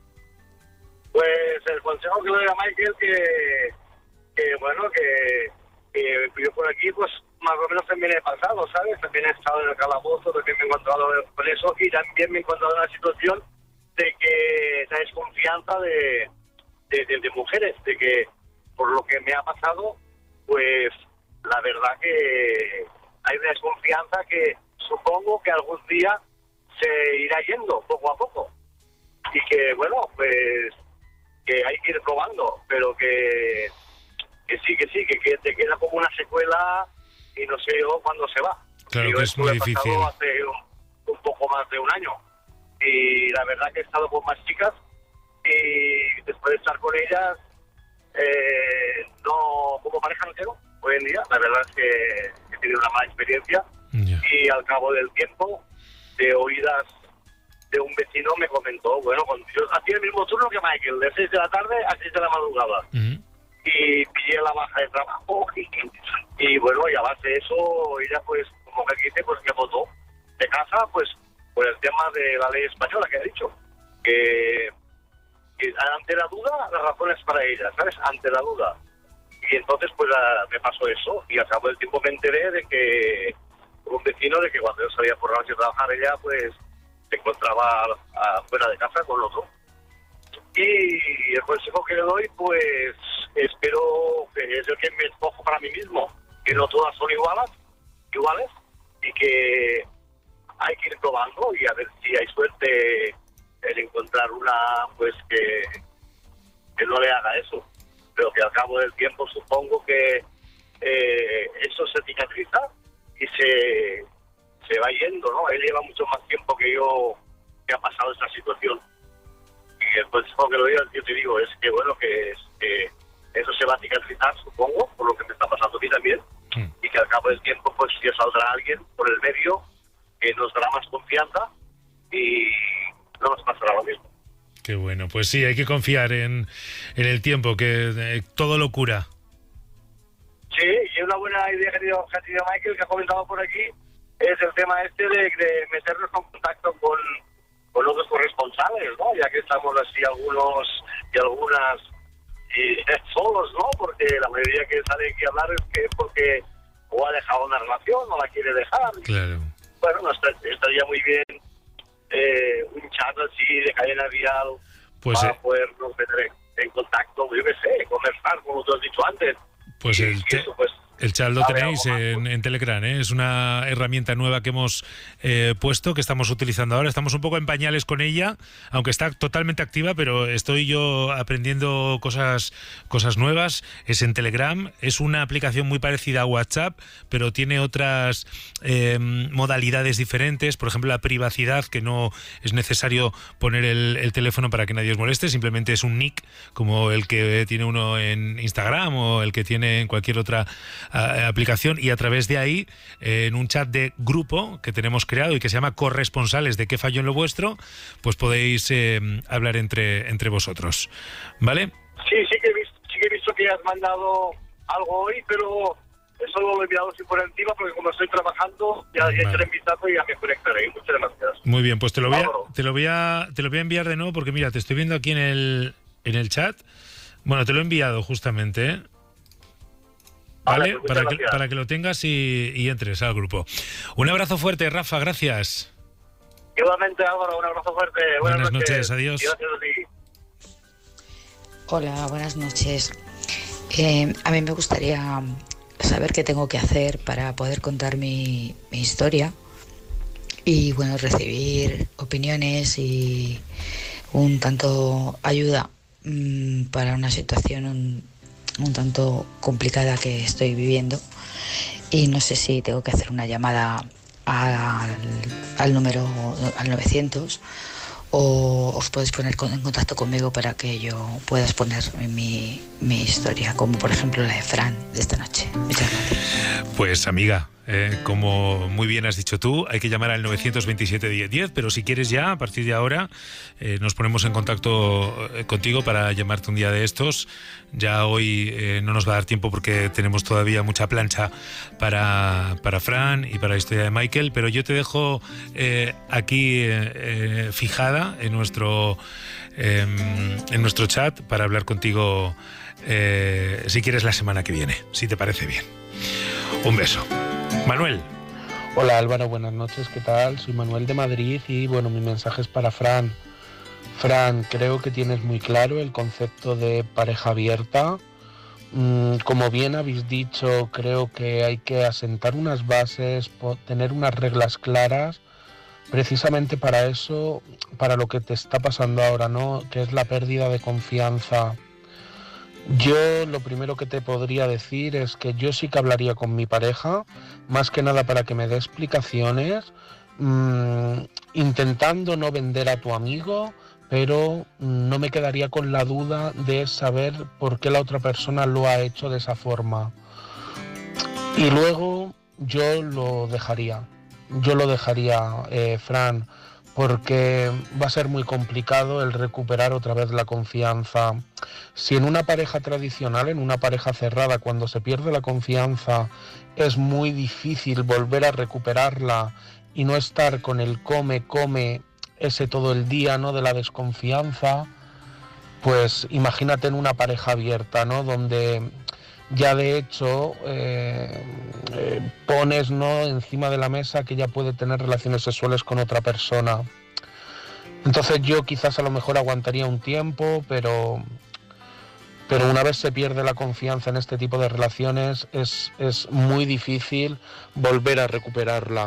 Pues el consejo que le doy a Michael que, que bueno, que, que yo por aquí, pues más o menos también he pasado, ¿sabes? También he estado en el calabozo, también me he encontrado con eso y también me he encontrado en una situación de que esa desconfianza de, de, de, de mujeres, de que por lo que me ha pasado, pues la verdad que hay una desconfianza que supongo que algún día se irá yendo poco a poco y que, bueno, pues que hay que ir probando, pero que, que sí, que sí, que, que te queda como una secuela y no sé yo cuándo se va. Claro Yo que es estuve muy difícil. pasado hace un, un poco más de un año y la verdad que he estado con más chicas y después de estar con ellas, eh, no, como pareja no tengo hoy en día, la verdad es que he tenido una mala experiencia y al cabo del tiempo, de oídas de un vecino me comentó, bueno, cuando yo hacía el mismo turno que Michael, de seis de la tarde a seis de la madrugada. Y pillé la baja de trabajo y, y bueno, y a base de eso, ella pues, como que dice, pues me votó de casa, pues por el tema de la ley española que ha dicho, que, que ante la duda, las razones para ella, ¿sabes? Ante la duda. Y entonces pues a, me pasó eso y al cabo del tiempo me enteré de que un vecino, de que cuando yo salía por la noche a trabajar, ella pues se encontraba a, fuera de casa con los dos. Y el consejo que le doy, pues espero que es el que me escojo para mí mismo, que no todas son iguales, iguales y que hay que ir probando y a ver si hay suerte en encontrar una pues que, que no le haga eso, pero que al cabo del tiempo supongo que eh, eso se cicatriza y se, se va yendo, ¿no? Él lleva mucho más tiempo que yo que ha pasado esta situación. Y el consejo que lo digo, yo te digo, es que bueno, que, es, que eso se va a cicatrizar, supongo, por lo que me está pasando a mí también, y que al cabo del tiempo pues ya saldrá alguien por el medio que nos dará más confianza y no nos pasará lo mismo. Qué bueno, pues sí, hay que confiar en, en el tiempo, que eh, todo lo cura. Sí, y una buena idea que ha tenido, que ha tenido Michael, que ha comentado por aquí, es el tema este de, de meternos en contacto con, con otros corresponsales, ¿no? Ya que estamos así algunos y algunas y solos, ¿no? Porque la mayoría que sale aquí a hablar es que porque o ha dejado una relación o la quiere dejar. Claro. Bueno, no, estaría muy bien eh, un chat así de cadena vial Pues, para eh, podernos meter en, en contacto, yo qué sé, conversar, como tú has dicho antes. Pues y, el y te- eso, pues, El chat lo tenéis en, en Telegram, ¿eh? Es una herramienta nueva que hemos eh, puesto, que estamos utilizando ahora. Estamos un poco en pañales con ella, aunque está totalmente activa, pero estoy yo aprendiendo cosas, cosas nuevas. Es en Telegram, es una aplicación muy parecida a WhatsApp, pero tiene otras eh, modalidades diferentes. Por ejemplo, la privacidad, que no es necesario poner el, el teléfono para que nadie os moleste, simplemente es un nick, como el que tiene uno en Instagram o el que tiene en cualquier otra aplicación, y a través de ahí, eh, en un chat de grupo que tenemos creado y que se llama Corresponsales de Qué falló en lo vuestro, pues podéis eh, hablar entre, entre vosotros, ¿vale? Sí, sí que, he visto, sí que he visto que has mandado algo hoy, pero eso lo he enviado así por encima, porque como estoy trabajando, ya, ya echaré un vistazo y ya me conectaré. Muchas gracias. Muy bien, pues te lo voy a, te lo voy a, te lo voy a enviar de nuevo, porque mira, te estoy viendo aquí en el, en el chat. Bueno, te lo he enviado justamente, ¿eh? ¿Vale? Vale, para, que, para que lo tengas y, y entres al grupo. Un abrazo fuerte, Rafa, gracias. Igualmente, Álvaro, un abrazo fuerte. Buenas, buenas noches, noches, adiós. Gracias a ti. Hola, buenas noches. Eh, a mí me gustaría saber qué tengo que hacer para poder contar mi, mi historia y, bueno, recibir opiniones y un tanto ayuda mmm, para una situación un, un tanto complicada que estoy viviendo, y no sé si tengo que hacer una llamada al, al número al novecientos, o os podéis poner en contacto conmigo para que yo pueda exponer mi, mi historia, como por ejemplo la de Fran de esta noche. Muchas gracias. Pues amiga, eh, como muy bien has dicho tú, hay que llamar al nueve dos siete, diez diez, pero si quieres ya, a partir de ahora, eh, nos ponemos en contacto contigo para llamarte un día de estos. Ya hoy eh, no nos va a dar tiempo porque tenemos todavía mucha plancha para, para Fran y para la historia de Michael, pero yo te dejo eh, aquí eh, eh, fijada en nuestro, eh, en nuestro chat para hablar contigo eh, si quieres la semana que viene, si te parece bien. Un beso. Manuel. Hola Álvaro, buenas noches, ¿qué tal? Soy Manuel de Madrid y bueno, mi mensaje es para Fran. Fran, creo que tienes muy claro el concepto de pareja abierta. Mm, como bien habéis dicho, creo que hay que asentar unas bases, tener unas reglas claras, precisamente para eso, para lo que te está pasando ahora, ¿no? Que es la pérdida de confianza. Yo lo primero que te podría decir es que yo sí que hablaría con mi pareja, más que nada para que me dé explicaciones, mmm, intentando no vender a tu amigo, pero no me quedaría con la duda de saber por qué la otra persona lo ha hecho de esa forma. Y luego yo lo dejaría, yo lo dejaría, eh, Fran, porque va a ser muy complicado el recuperar otra vez la confianza. Si en una pareja tradicional, en una pareja cerrada, cuando se pierde la confianza, es muy difícil volver a recuperarla y no estar con el come, come, ese todo el día, ¿no?, de la desconfianza, pues imagínate en una pareja abierta, ¿no?, donde ya de hecho eh, eh, pones, ¿no?, encima de la mesa que ella puede tener relaciones sexuales con otra persona. Entonces yo quizás a lo mejor aguantaría un tiempo, pero, pero una vez se pierde la confianza en este tipo de relaciones es, es muy difícil volver a recuperarla.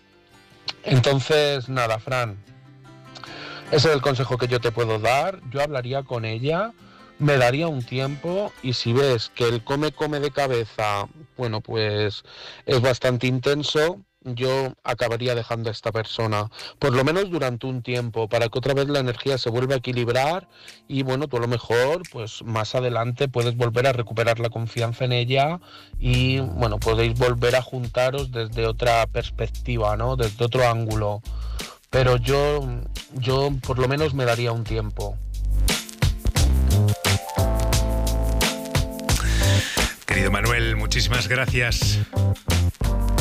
Entonces nada, Fran, ese es el consejo que yo te puedo dar. Yo hablaría con ella, me daría un tiempo, y si ves que el come come de cabeza, bueno, pues es bastante intenso, yo acabaría dejando a esta persona, por lo menos durante un tiempo, para que otra vez la energía se vuelva a equilibrar y bueno, tú a lo mejor pues más adelante puedes volver a recuperar la confianza en ella y bueno, podéis volver a juntaros desde otra perspectiva, ¿no?, desde otro ángulo. Pero yo, yo por lo menos me daría un tiempo. Querido Manuel, muchísimas gracias.